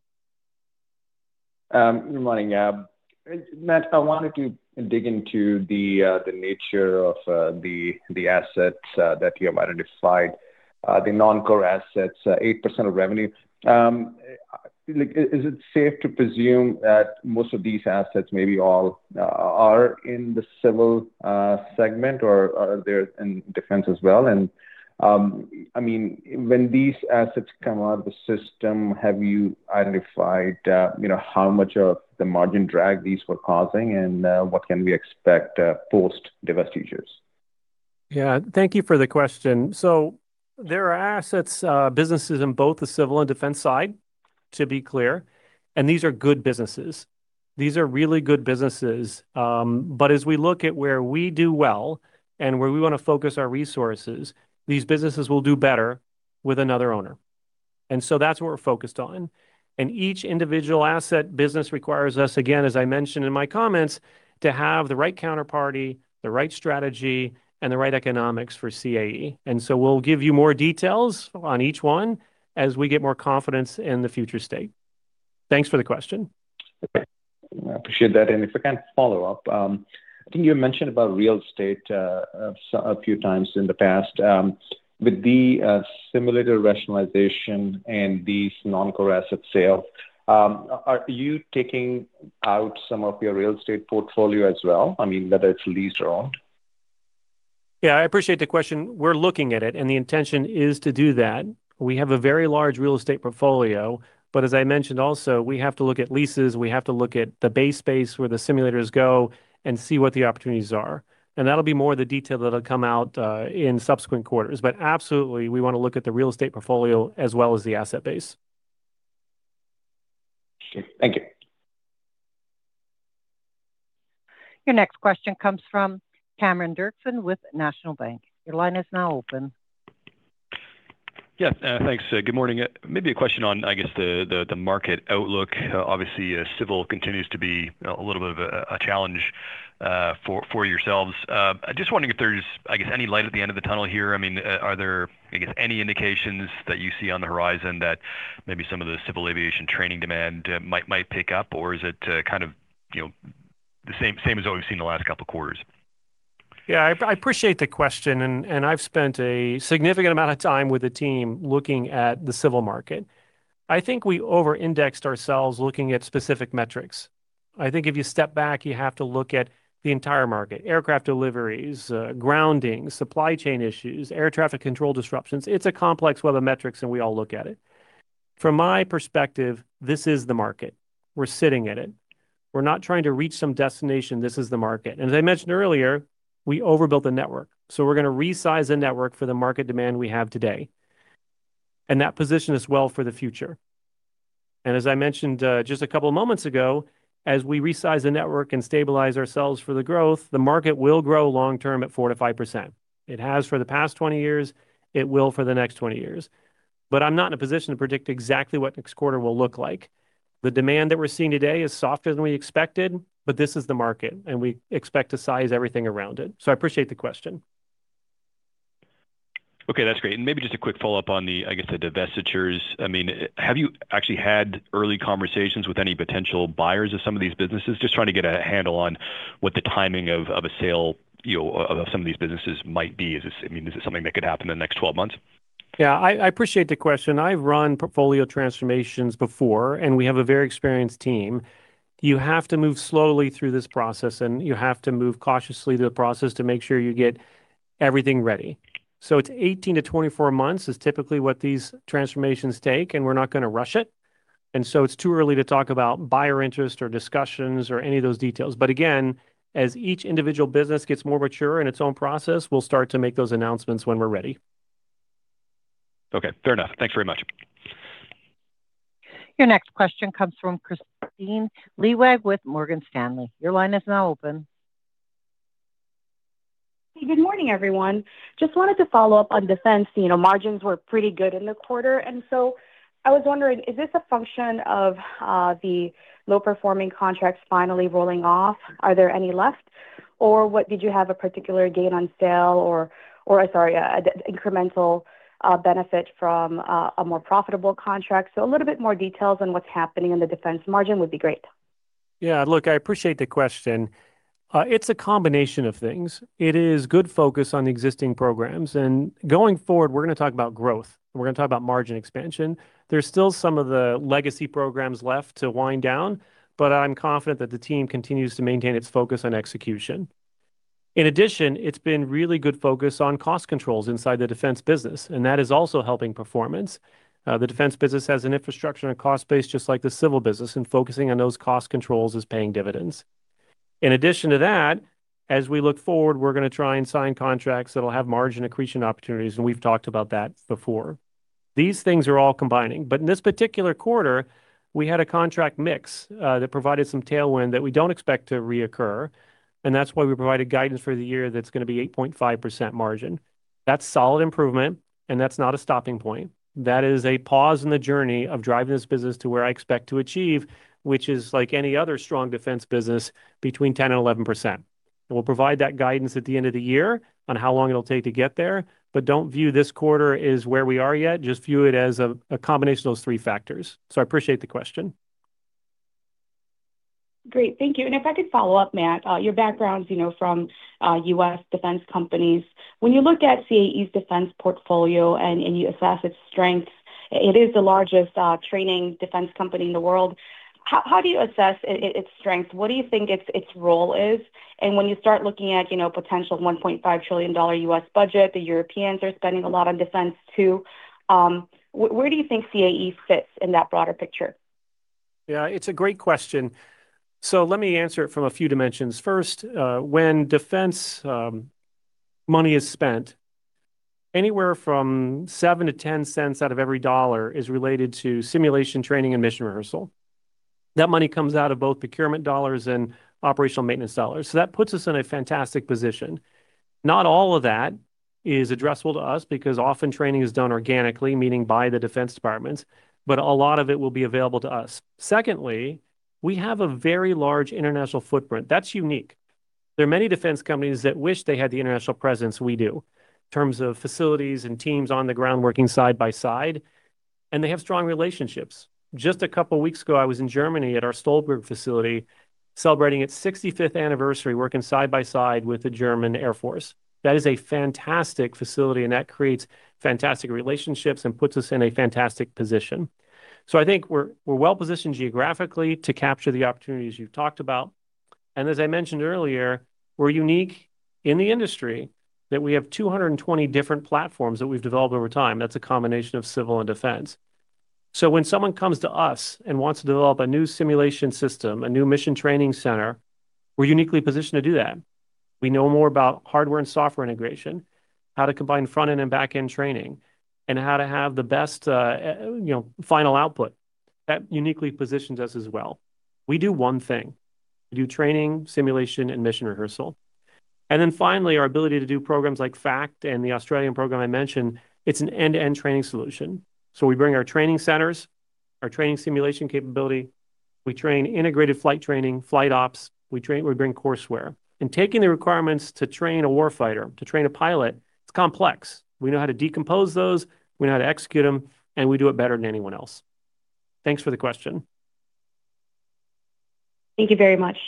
Good morning. Matt, I wanted to dig into the nature of the assets that you have identified, the non-core assets, 8% of revenue. Is it safe to presume that most of these assets, maybe all, are in the civil segment, or are they in defense as well? And I mean, when these assets come out of the system, have you identified, how much of the margin drag these were causing, and what can we expect post divestitures? Yeah, thank you for the question. So there are assets, businesses in both the civil and defense side, to be clear, and these are good businesses. These are really good businesses. But as we look at where we do well and where we want to focus our resources, these businesses will do better with another owner. And so that's what we're focused on. And each individual asset business requires us, again, as I mentioned in my comments, to have the right counterparty, the right strategy, and the right economics for CAE. And so we'll give you more details on each one as we get more confidence in the future state. Thanks for the question. I appreciate that. And if I can follow up, I think you mentioned about real estate a few times in the past. With the simulator rationalization and these non-core asset sales, are you taking out some of your real estate portfolio as well? I mean, whether it's leased or owned? Yeah, I appreciate the question. We're looking at it, and the intention is to do that. We have a very large real estate portfolio, but as I mentioned also, we have to look at leases. We have to look at the base space where the simulators go and see what the opportunities are. And that'll be more the detail that'll come out in subsequent quarters. But absolutely, we want to look at the real estate portfolio as well as the asset base. Thank you. Your next question comes from Cameron Doerksen with National Bank. Your line is now open. Yeah, thanks. Good morning. Maybe a question on, I guess, the market outlook. Obviously, civil continues to be a little bit of a challenge for yourselves. Just wondering if there's, I guess, any light at the end of the tunnel here. I mean, are there, I guess, any indications that you see on the horizon that maybe some of the civil aviation training demand might pick up, or is it kind of, the same as what we've seen the last couple of quarters? Yeah, I appreciate the question, and I've spent a significant amount of time with the team looking at the civil market. I think we over-indexed ourselves looking at specific metrics. I think if you step back, you have to look at the entire market: aircraft deliveries, grounding, supply chain issues, air traffic control disruptions. It's a complex web of metrics, and we all look at it. From my perspective, this is the market. We're sitting at it. We're not trying to reach some destination. This is the market. And as I mentioned earlier, we overbuilt the network. So we're going to resize the network for the market demand we have today. And that position is well for the future. And as I mentioned just a couple of moments ago, as we resize the network and stabilize ourselves for the growth, the market will grow long-term at 4 to 5%. It has for the past 20 years. It will for the next 20 years. But I'm not in a position to predict exactly what next quarter will look like. The demand that we're seeing today is softer than we expected, but this is the market, and we expect to size everything around it. So I appreciate the question. Okay, that's great. And maybe just a quick follow-up on the divestitures. I mean, have you actually had early conversations with any potential buyers of some of these businesses? Just trying to get a handle on what the timing of a sale, of some of these businesses might be. Is it something that could happen in the next 12 months? Yeah, I appreciate the question. I've run portfolio transformations before, and we have a very experienced team. You have to move slowly through this process, and you have to move cautiously through the process to make sure you get everything ready. So it's 18 to 24 months is typically what these transformations take, and we're not going to rush it. And so it's too early to talk about buyer interest or discussions or any of those details. But again, as each individual business gets more mature in its own process, we'll start to make those announcements when we're ready. Okay, fair enough. Thanks very much. Your next question comes from Kristine Liwag with Morgan Stanley. Your line is now open. Hey, good morning, everyone. Just wanted to follow up on defense. Margins were pretty good in the quarter. And so I was wondering, is this a function of the low-performing contracts finally rolling off? Are there any left? Or did you have a particular gain on sale or incremental benefit from a more profitable contract? So a little bit more details on what's happening in the defense margin would be great. Yeah, look, I appreciate the question. It's a combination of things. It is good focus on the existing programs. And going forward, we're going to talk about growth. We're going to talk about margin expansion. There's still some of the legacy programs left to wind down, but I'm confident that the team continues to maintain its focus on execution. In addition, it's been really good focus on cost controls inside the defense business, and that is also helping performance. The defense business has an infrastructure and cost base just like the civil business, and focusing on those cost controls is paying dividends. In addition to that, as we look forward, we're going to try and sign contracts that will have margin accretion opportunities, and we've talked about that before. These things are all combining. But in this particular quarter, we had a contract mix that provided some tailwind that we don't expect to reoccur. And that's why we provided guidance for the year that's going to be 8.5% margin. That's solid improvement, and that's not a stopping point. That is a pause in the journey of driving this business to where I expect to achieve, which is like any other strong defense business, between 10 and 11%. And we'll provide that guidance at the end of the year on how long it'll take to get there. But don't view this quarter as where we are yet. Just view it as a combination of those three factors. So I appreciate the question. Great, thank you. And if I could follow up, Matt, your background's, from U.S. defense companies. When you look at CAE's defense portfolio and you assess its strengths, it is the largest training defense company in the world. How do you assess its strengths? What do you think its role is? And when you start looking at, potential $1.5 trillion U.S. budget, the Europeans are spending a lot on defense too. Where do you think CAE fits in that broader picture? Yeah, it's a great question. So let me answer it from a few dimensions. First, when defense money is spent, anywhere from 7 to 10 cents out of every dollar is related to simulation training and mission rehearsal. That money comes out of both procurement dollars and operational maintenance dollars. So that puts us in a fantastic position. Not all of that is addressable to us because often training is done organically, meaning by the defense departments, but a lot of it will be available to us. Secondly, we have a very large international footprint. That's unique. There are many defense companies that wish they had the international presence we do in terms of facilities and teams on the ground working side by side, and they have strong relationships. Just a couple of weeks ago, I was in Germany at our Stolberg facility celebrating its 65th anniversary working side by side with the German Air Force. That is a fantastic facility, and that creates fantastic relationships and puts us in a fantastic position. So I think we're well positioned geographically to capture the opportunities you've talked about. And as I mentioned earlier, we're unique in the industry that we have 220 different platforms that we've developed over time. That's a combination of civil and defense. So when someone comes to us and wants to develop a new simulation system, a new mission training center, we're uniquely positioned to do that. We know more about hardware and software integration, how to combine front-end and back-end training, and how to have the best final output. That uniquely positions us as well. We do one thing. We do training, simulation, and mission rehearsal. And then finally, our ability to do programs like FACT and the Australian program I mentioned, it's an end-to-end training solution. So we bring our training centers, our training simulation capability, we train integrated flight training, flight ops, we bring courseware. And taking the requirements to train a warfighter, to train a pilot, it's complex. We know how to decompose those, we know how to execute them, and we do it better than anyone else. Thanks for the question. Thank you very much.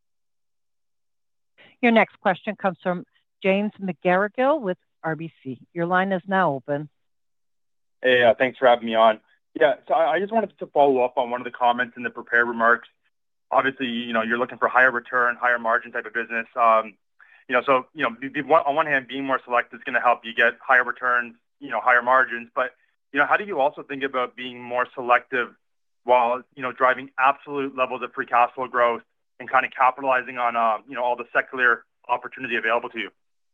Your next question comes from James McGarrigle with RBC. Your line is now open. Hey, thanks for having me on. Yeah, so I just wanted to follow up on one of the comments in the prepared remarks. Obviously, you're looking for higher return, higher margin type of business. On one hand, being more selective is going to help you get higher returns, higher margins. But, how do you also think about being more selective while, driving absolute levels of free cash flow growth and kind of capitalizing on, all the secular opportunity available to you?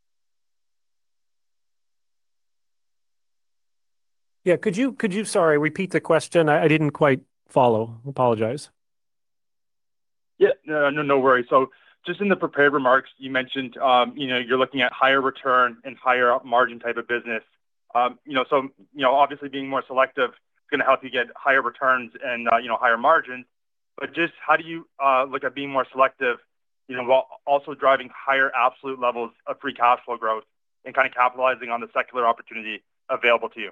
Yeah, could you, repeat the question? I didn't quite follow. Apologize. Yeah, no worries. So just in the prepared remarks, you mentioned, you're looking at higher return and higher margin type of business. Obviously being more selective is going to help you get higher returns and, higher margins. But just how do you look at being more selective, while also driving higher absolute levels of free cash flow growth and kind of capitalizing on the secular opportunity available to you?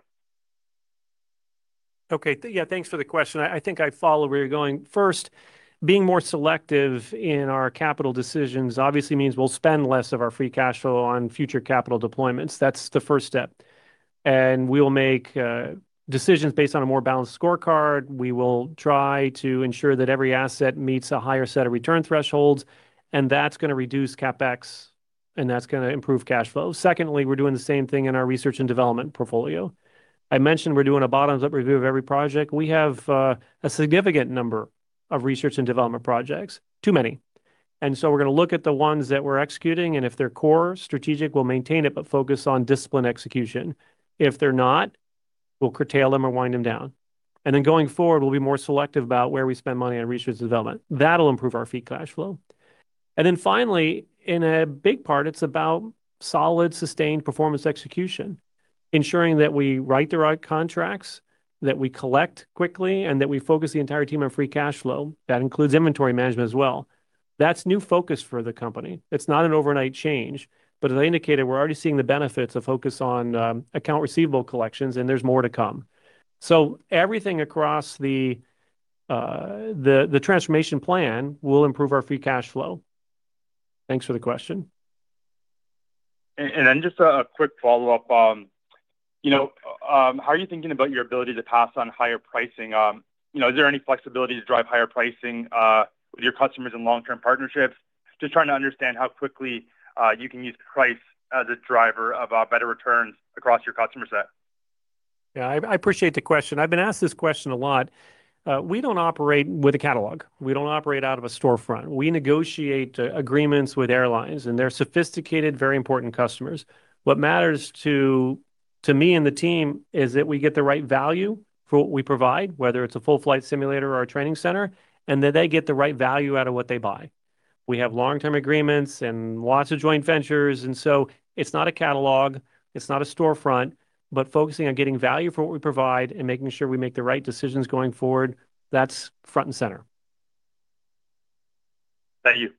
Okay, yeah, thanks for the question. I think I follow where you're going. First, being more selective in our capital decisions obviously means we'll spend less of our free cash flow on future capital deployments. That's the first step. And we'll make decisions based on a more balanced scorecard. We will try to ensure that every asset meets a higher set of return thresholds, and that's going to reduce CapEx, and that's going to improve cash flow. Secondly, we're doing the same thing in our research and development portfolio. I mentioned we're doing a bottoms-up review of every project. We have a significant number of research and development projects, too many. And so we're going to look at the ones that we're executing, and if they're core, strategic, we'll maintain it, but focus on discipline execution. If they're not, we'll curtail them or wind them down. And then going forward, we'll be more selective about where we spend money on research and development. That'll improve our free cash flow. And then finally, in a big part, it's about solid, sustained performance execution, ensuring that we write the right contracts, that we collect quickly, and that we focus the entire team on free cash flow. That includes inventory management as well. That's new focus for the company. It's not an overnight change, but as I indicated, we're already seeing the benefits of focus on account receivable collections, and there's more to come. So everything across the transformation plan will improve our free cash flow. Thanks for the question. And then just a quick follow-up. How are you thinking about your ability to pass on higher pricing? Is there any flexibility to drive higher pricing with your customers in long-term partnerships? Just trying to understand how quickly you can use price as a driver of better returns across your customer set. Yeah, I appreciate the question. I've been asked this question a lot. We don't operate with a catalog. We don't operate out of a storefront. We negotiate agreements with airlines, and they're sophisticated, very important customers. What matters to me and the team is that we get the right value for what we provide, whether it's a full flight simulator or a training center, and that they get the right value out of what they buy. We have long-term agreements and lots of joint ventures, and so it's not a catalog. It's not a storefront, but focusing on getting value for what we provide and making sure we make the right decisions going forward, that's front and center. Thank you.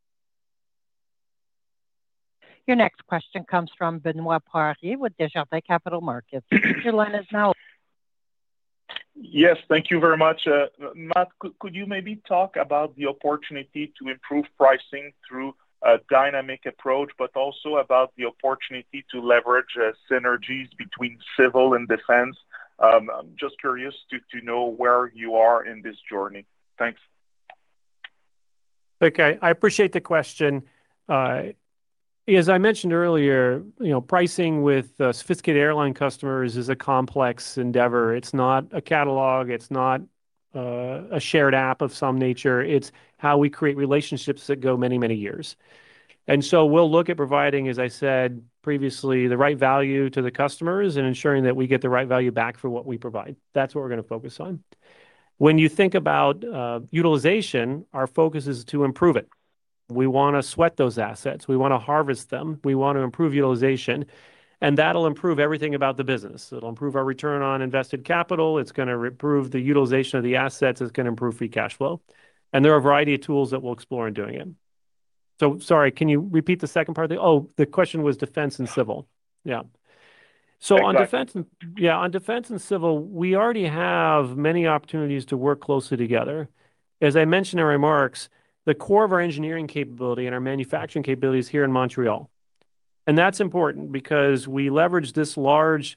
Your next question comes from Benoit Poirier with Desjardins Capital Markets. Your line is now. Yes, thank you very much. Matt, could you maybe talk about the opportunity to improve pricing through a dynamic approach, but also about the opportunity to leverage synergies between civil and defense? I'm just curious to know where you are in this journey. Thanks. Okay, I appreciate the question. As I mentioned earlier, pricing with sophisticated airline customers is a complex endeavor. It's not a catalog. It's not a shared app of some nature. It's how we create relationships that go many, many years. And so we'll look at providing, as I said previously, the right value to the customers and ensuring that we get the right value back for what we provide. That's what we're going to focus on. When you think about utilization, our focus is to improve it. We want to sweat those assets. We want to harvest them. We want to improve utilization. And that'll improve everything about the business. It'll improve our return on invested capital. It's going to improve the utilization of the assets. It's going to improve free cash flow. And there are a variety of tools that we'll explore in doing it. So, sorry, can you repeat the second part? The question was defense and civil. Yeah. So Exactly. on defense and civil, we already have many opportunities to work closely together. As I mentioned in our remarks, the core of our engineering capability and our manufacturing capabilities here in Montreal. And that's important because we leverage this large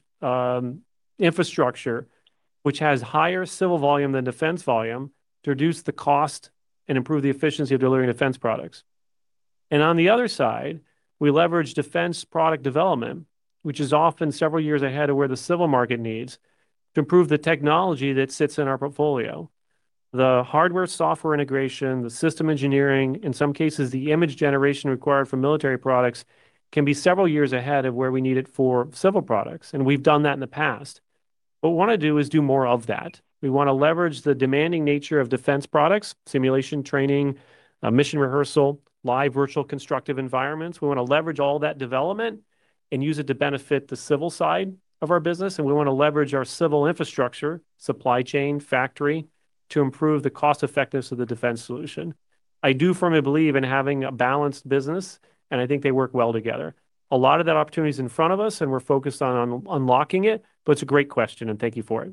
infrastructure, which has higher civil volume than defense volume, to reduce the cost and improve the efficiency of delivering defense products. And on the other side, we leverage defense product development, which is often several years ahead of where the civil market needs, to improve the technology that sits in our portfolio. The hardware software integration, the system engineering, in some cases, the image generation required for military products can be several years ahead of where we need it for civil products. And we've done that in the past. What we want to do is do more of that. We want to leverage the demanding nature of defense products, simulation, training, mission rehearsal, live virtual constructive environments. We want to leverage all that development and use it to benefit the civil side of our business. And we want to leverage our civil infrastructure, supply chain, factory, to improve the cost effectiveness of the defense solution. I do firmly believe in having a balanced business, and I think they work well together. A lot of that opportunity is in front of us, and we're focused on unlocking it, but it's a great question, and thank you for it.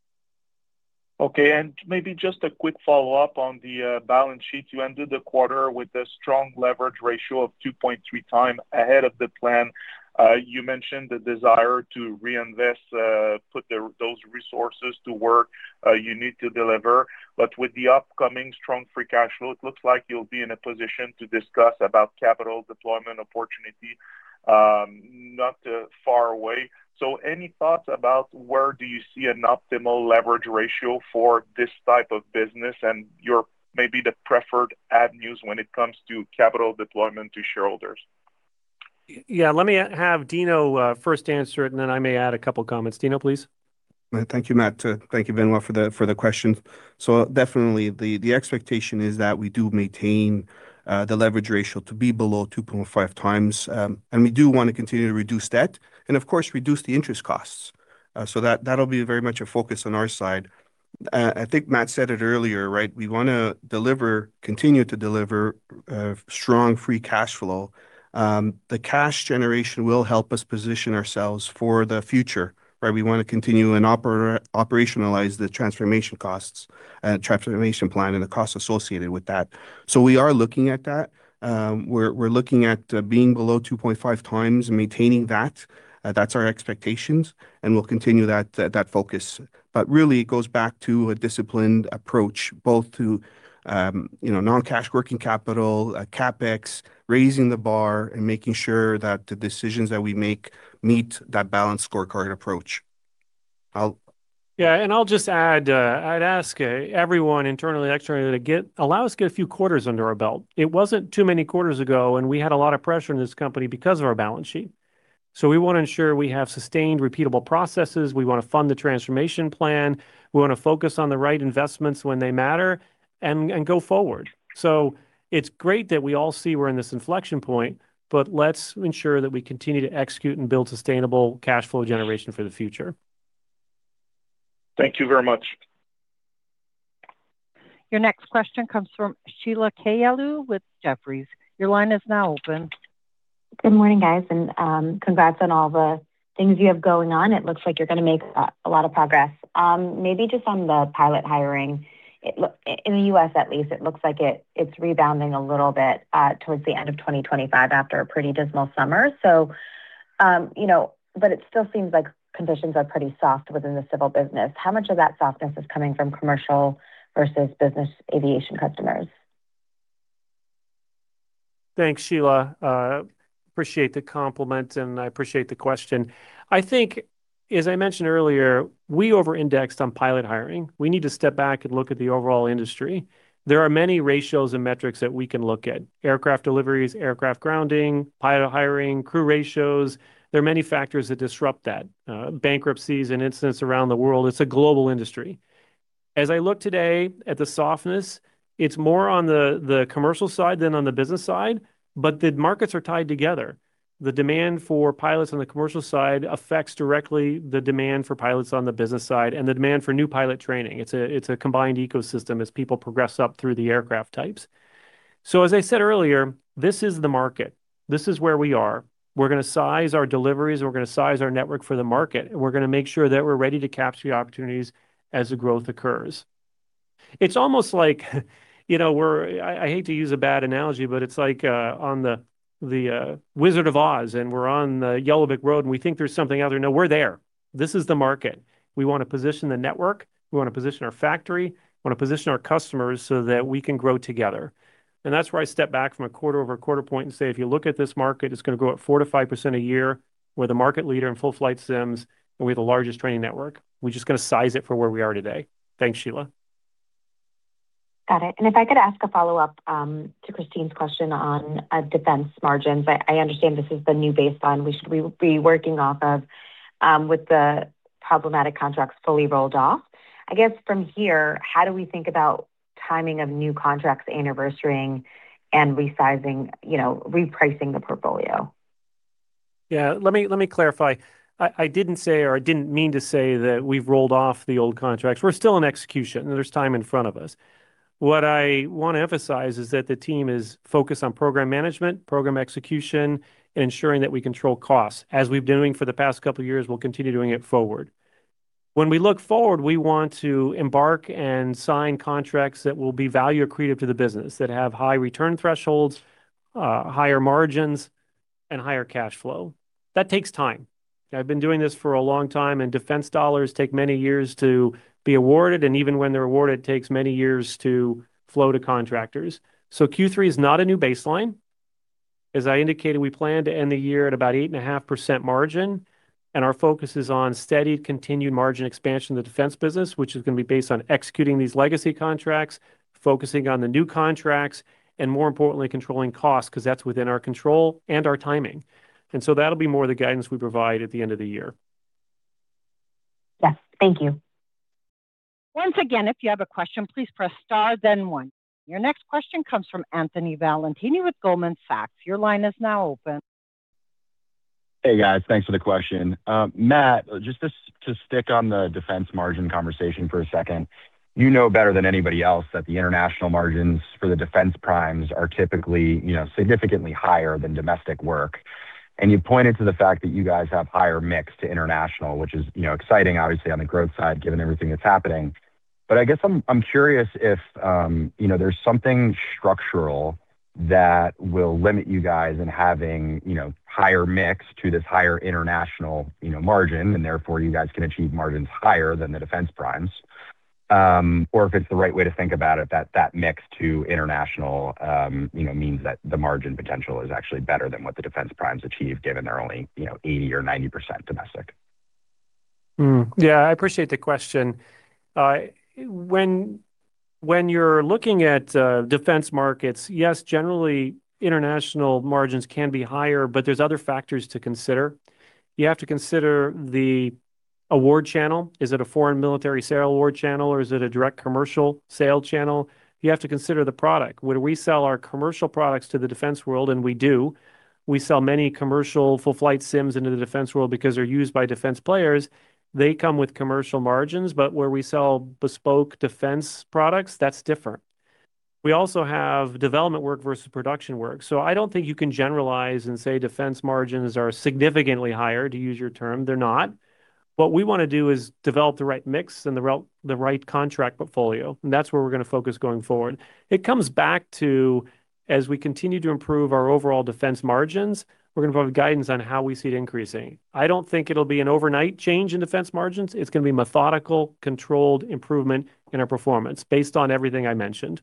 Okay, and maybe just a quick follow-up on the balance sheet. You ended the quarter with a strong leverage ratio of 2.3 times ahead of the plan. You mentioned the desire to reinvest, put those resources to work you need to deliver. But with the upcoming strong free cash flow, it looks like you'll be in a position to discuss about capital deployment opportunity not far away. So any thoughts about where do you see an optimal leverage ratio for this type of business and your maybe the preferred avenues when it comes to capital deployment to shareholders? Yeah, let me have Dino first answer it, and then I may add a couple comments. Dino, please. Thank you, Matt. Thank you, Benoit, for the question. So definitely the expectation is that we do maintain the leverage ratio to be below 2.5 times. And we do want to continue to reduce debt and, of course, reduce the interest costs. So that'll be very much a focus on our side. I think Matt said it earlier, right? We want to continue to deliver strong free cash flow. The cash generation will help us position ourselves for the future, right? We want to continue and operationalize the transformation costs, transformation plan, and the costs associated with that. So we are looking at that. We're looking at being below 2.5 times and maintaining that. That's our expectations, and we'll continue that focus. But really, it goes back to a disciplined approach, both to non-cash working capital, CapEx, raising the bar, and making sure that the decisions that we make meet that balanced scorecard approach. Yeah, and I'll just add, I'd ask everyone internally, externally, to allow us to get a few quarters under our belt. It wasn't too many quarters ago, and we had a lot of pressure in this company because of our balance sheet. So we want to ensure we have sustained, repeatable processes. We want to fund the transformation plan. We want to focus on the right investments when they matter and go forward. So it's great that we all see we're in this inflection point, but let's ensure that we continue to execute and build sustainable cash flow generation for the future. Thank you very much. Your next question comes from Sheila Kahyaoglu with Jefferies. Your line is now open. Good morning, guys, and congrats on all the things you have going on. It looks like you're going to make a lot of progress. Maybe just on the pilot hiring, in the U.S. at least, it looks like it's rebounding a little bit towards the end of 2025 after a pretty dismal summer. So, but it still seems like conditions are pretty soft within the civil business. How much of that softness is coming from commercial versus business aviation customers? Thanks, Sheila. Appreciate the compliment, and I appreciate the question. I think, as I mentioned earlier, we over-indexed on pilot hiring. We need to step back and look at the overall industry. There are many ratios and metrics that we can look at: aircraft deliveries, aircraft grounding, pilot hiring, crew ratios. There are many factors that disrupt that. Bankruptcies and incidents around the world. It's a global industry. As I look today at the softness, it's more on the commercial side than on the business side, but the markets are tied together. The demand for pilots on the commercial side affects directly the demand for pilots on the business side and the demand for new pilot training. It's a combined ecosystem as people progress up through the aircraft types. So as I said earlier, this is the market. This is where we are. We're going to size our deliveries, and we're going to size our network for the market. And we're going to make sure that we're ready to capture the opportunities as the growth occurs. It's almost like, I hate to use a bad analogy, but it's like on the Wizard of Oz, and we're on the Yellow Brick Road, and we think there's something out there. No, we're there. This is the market. We want to position the network. We want to position our factory. We want to position our customers so that we can grow together. And that's where I step back from a quarter-over-quarter point and say, if you look at this market, it's going to grow at 4 to 5% a year. We're the market leader in full flight sims, and we have the largest training network. We're just going to size it for where we are today. Thanks, Sheila. Got it. And if I could ask a follow-up to Christine's question on defense margins, I understand this is the new baseline we should be working off of with the problematic contracts fully rolled off. I guess from here, how do we think about timing of new contracts anniversarying and resizing, repricing the portfolio? Yeah, let me clarify. I didn't say, or I didn't mean to say that we've rolled off the old contracts. We're still in execution, and there's time in front of us. What I want to emphasize is that the team is focused on program management, program execution, and ensuring that we control costs. As we've been doing for the past couple of years, we'll continue doing it forward. When we look forward, we want to embark and sign contracts that will be value accretive to the business, that have high return thresholds, higher margins, and higher cash flow. That takes time. I've been doing this for a long time, and defense dollars take many years to be awarded, and even when they're awarded, it takes many years to flow to contractors. So Q3 is not a new baseline. As I indicated, we plan to end the year at about 8.5% margin, and our focus is on steady, continued margin expansion of the defense business, which is going to be based on executing these legacy contracts, focusing on the new contracts, and more importantly, controlling costs, because that's within our control and our timing. And so that'll be more the guidance we provide at the end of the year. Yes, thank you. Once again, if you have a question, please press star, then one. Your next question comes from Anthony Valentini with Goldman Sachs. Your line is now open. Hey, guys. Thanks for the question. Matt, just to stick on the defense margin conversation for a second, you know better than anybody else that the international margins for the defense primes are typically, significantly higher than domestic work. And you pointed to the fact that you guys have higher mix to international, which is, exciting, obviously, on the growth side, given everything that's happening. But I guess I'm curious if, there's something structural that will limit you guys in having, higher mix to this higher international, margin, and therefore you guys can achieve margins higher than the defense primes. Or if it's the right way to think about it, that mix to international, means that the margin potential is actually better than what the defense primes achieve, given they're only, 80 or 90% domestic. Yeah, I appreciate the question. When you're looking at defense markets, yes, generally international margins can be higher, but there's other factors to consider. You have to consider the award channel. Is it a foreign military sale award channel, or is it a direct commercial sale channel? You have to consider the product. When we sell our commercial products to the defense world, and we do, We sell many commercial full flight sims into the defense world because they're used by defense players. They come with commercial margins, but where we sell bespoke defense products, that's different. We also have development work versus production work. So I don't think you can generalize and say defense margins are significantly higher, to use your term. They're not. What we want to do is develop the right mix and the right contract portfolio. And that's where we're going to focus going forward. It comes back to, as we continue to improve our overall defense margins, we're going to provide guidance on how we see it increasing. I don't think it'll be an overnight change in defense margins. It's going to be methodical, controlled improvement in our performance based on everything I mentioned.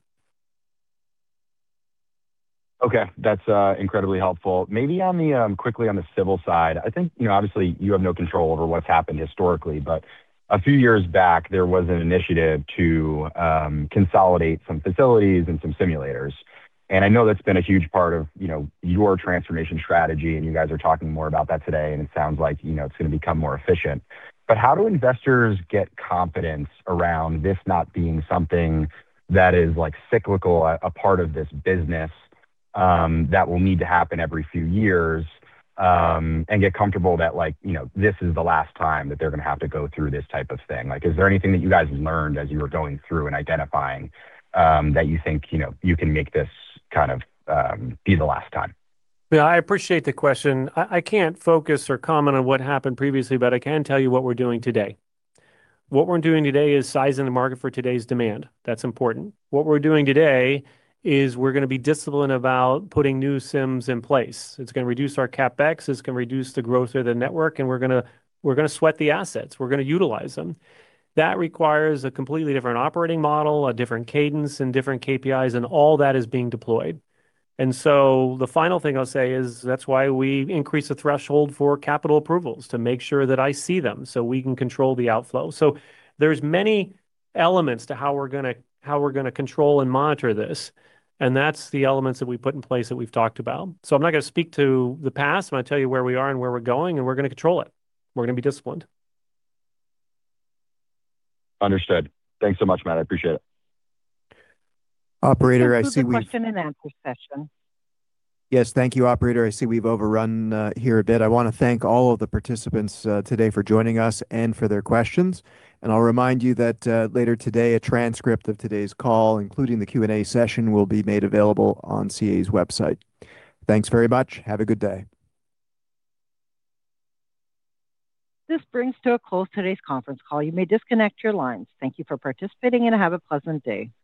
Okay, that's incredibly helpful. Maybe on the quickly on the civil side, I think, obviously you have no control over what's happened historically, but a few years back, there was an initiative to consolidate some facilities and some simulators. And I know that's been a huge part of, your transformation strategy, and you guys are talking more about that today, and it sounds like, it's going to become more efficient. But how do investors get confidence around this not being something that is like cyclical, a part of this business, that will need to happen every few years, and get comfortable that this is the last time that they're going to have to go through this type of thing? Like, is there anything that you guys learned as you were going through and identifying, that you think, you can make this kind of, be the last time? Yeah, I appreciate the question. I can't focus or comment on what happened previously, but I can tell you what we're doing today. What we're doing today is sizing the market for today's demand. That's important. What we're doing today is we're going to be disciplined about putting new sims in place. It's going to reduce our CapEx. It's going to reduce the growth of the network, and we're going to sweat the assets. We're going to utilize them. That requires a completely different operating model, a different cadence, and different KPIs, and all that is being deployed. And so the final thing I'll say is that's why we increase the threshold for capital approvals, to make sure that I see them so we can control the outflow. So there's many elements to how we're going to control and monitor this. And that's the elements that we put in place that we've talked about. So I'm not going to speak to the past. I'm going to tell you where we are and where we're going, and we're going to control it. We're going to be disciplined. Understood. Thanks so much, Matt. I appreciate it. Operator, I see the question and answer session. Yes, thank you, operator. I see we've overrun here a bit. I want to thank all of the participants today for joining us and for their questions. And I'll remind you that later today, a transcript of today's call, including the Q&A session, will be made available on CAE's website. Thanks very much. Have a good day. This brings to a close today's conference call. You may disconnect your lines. Thank you for participating and have a pleasant day.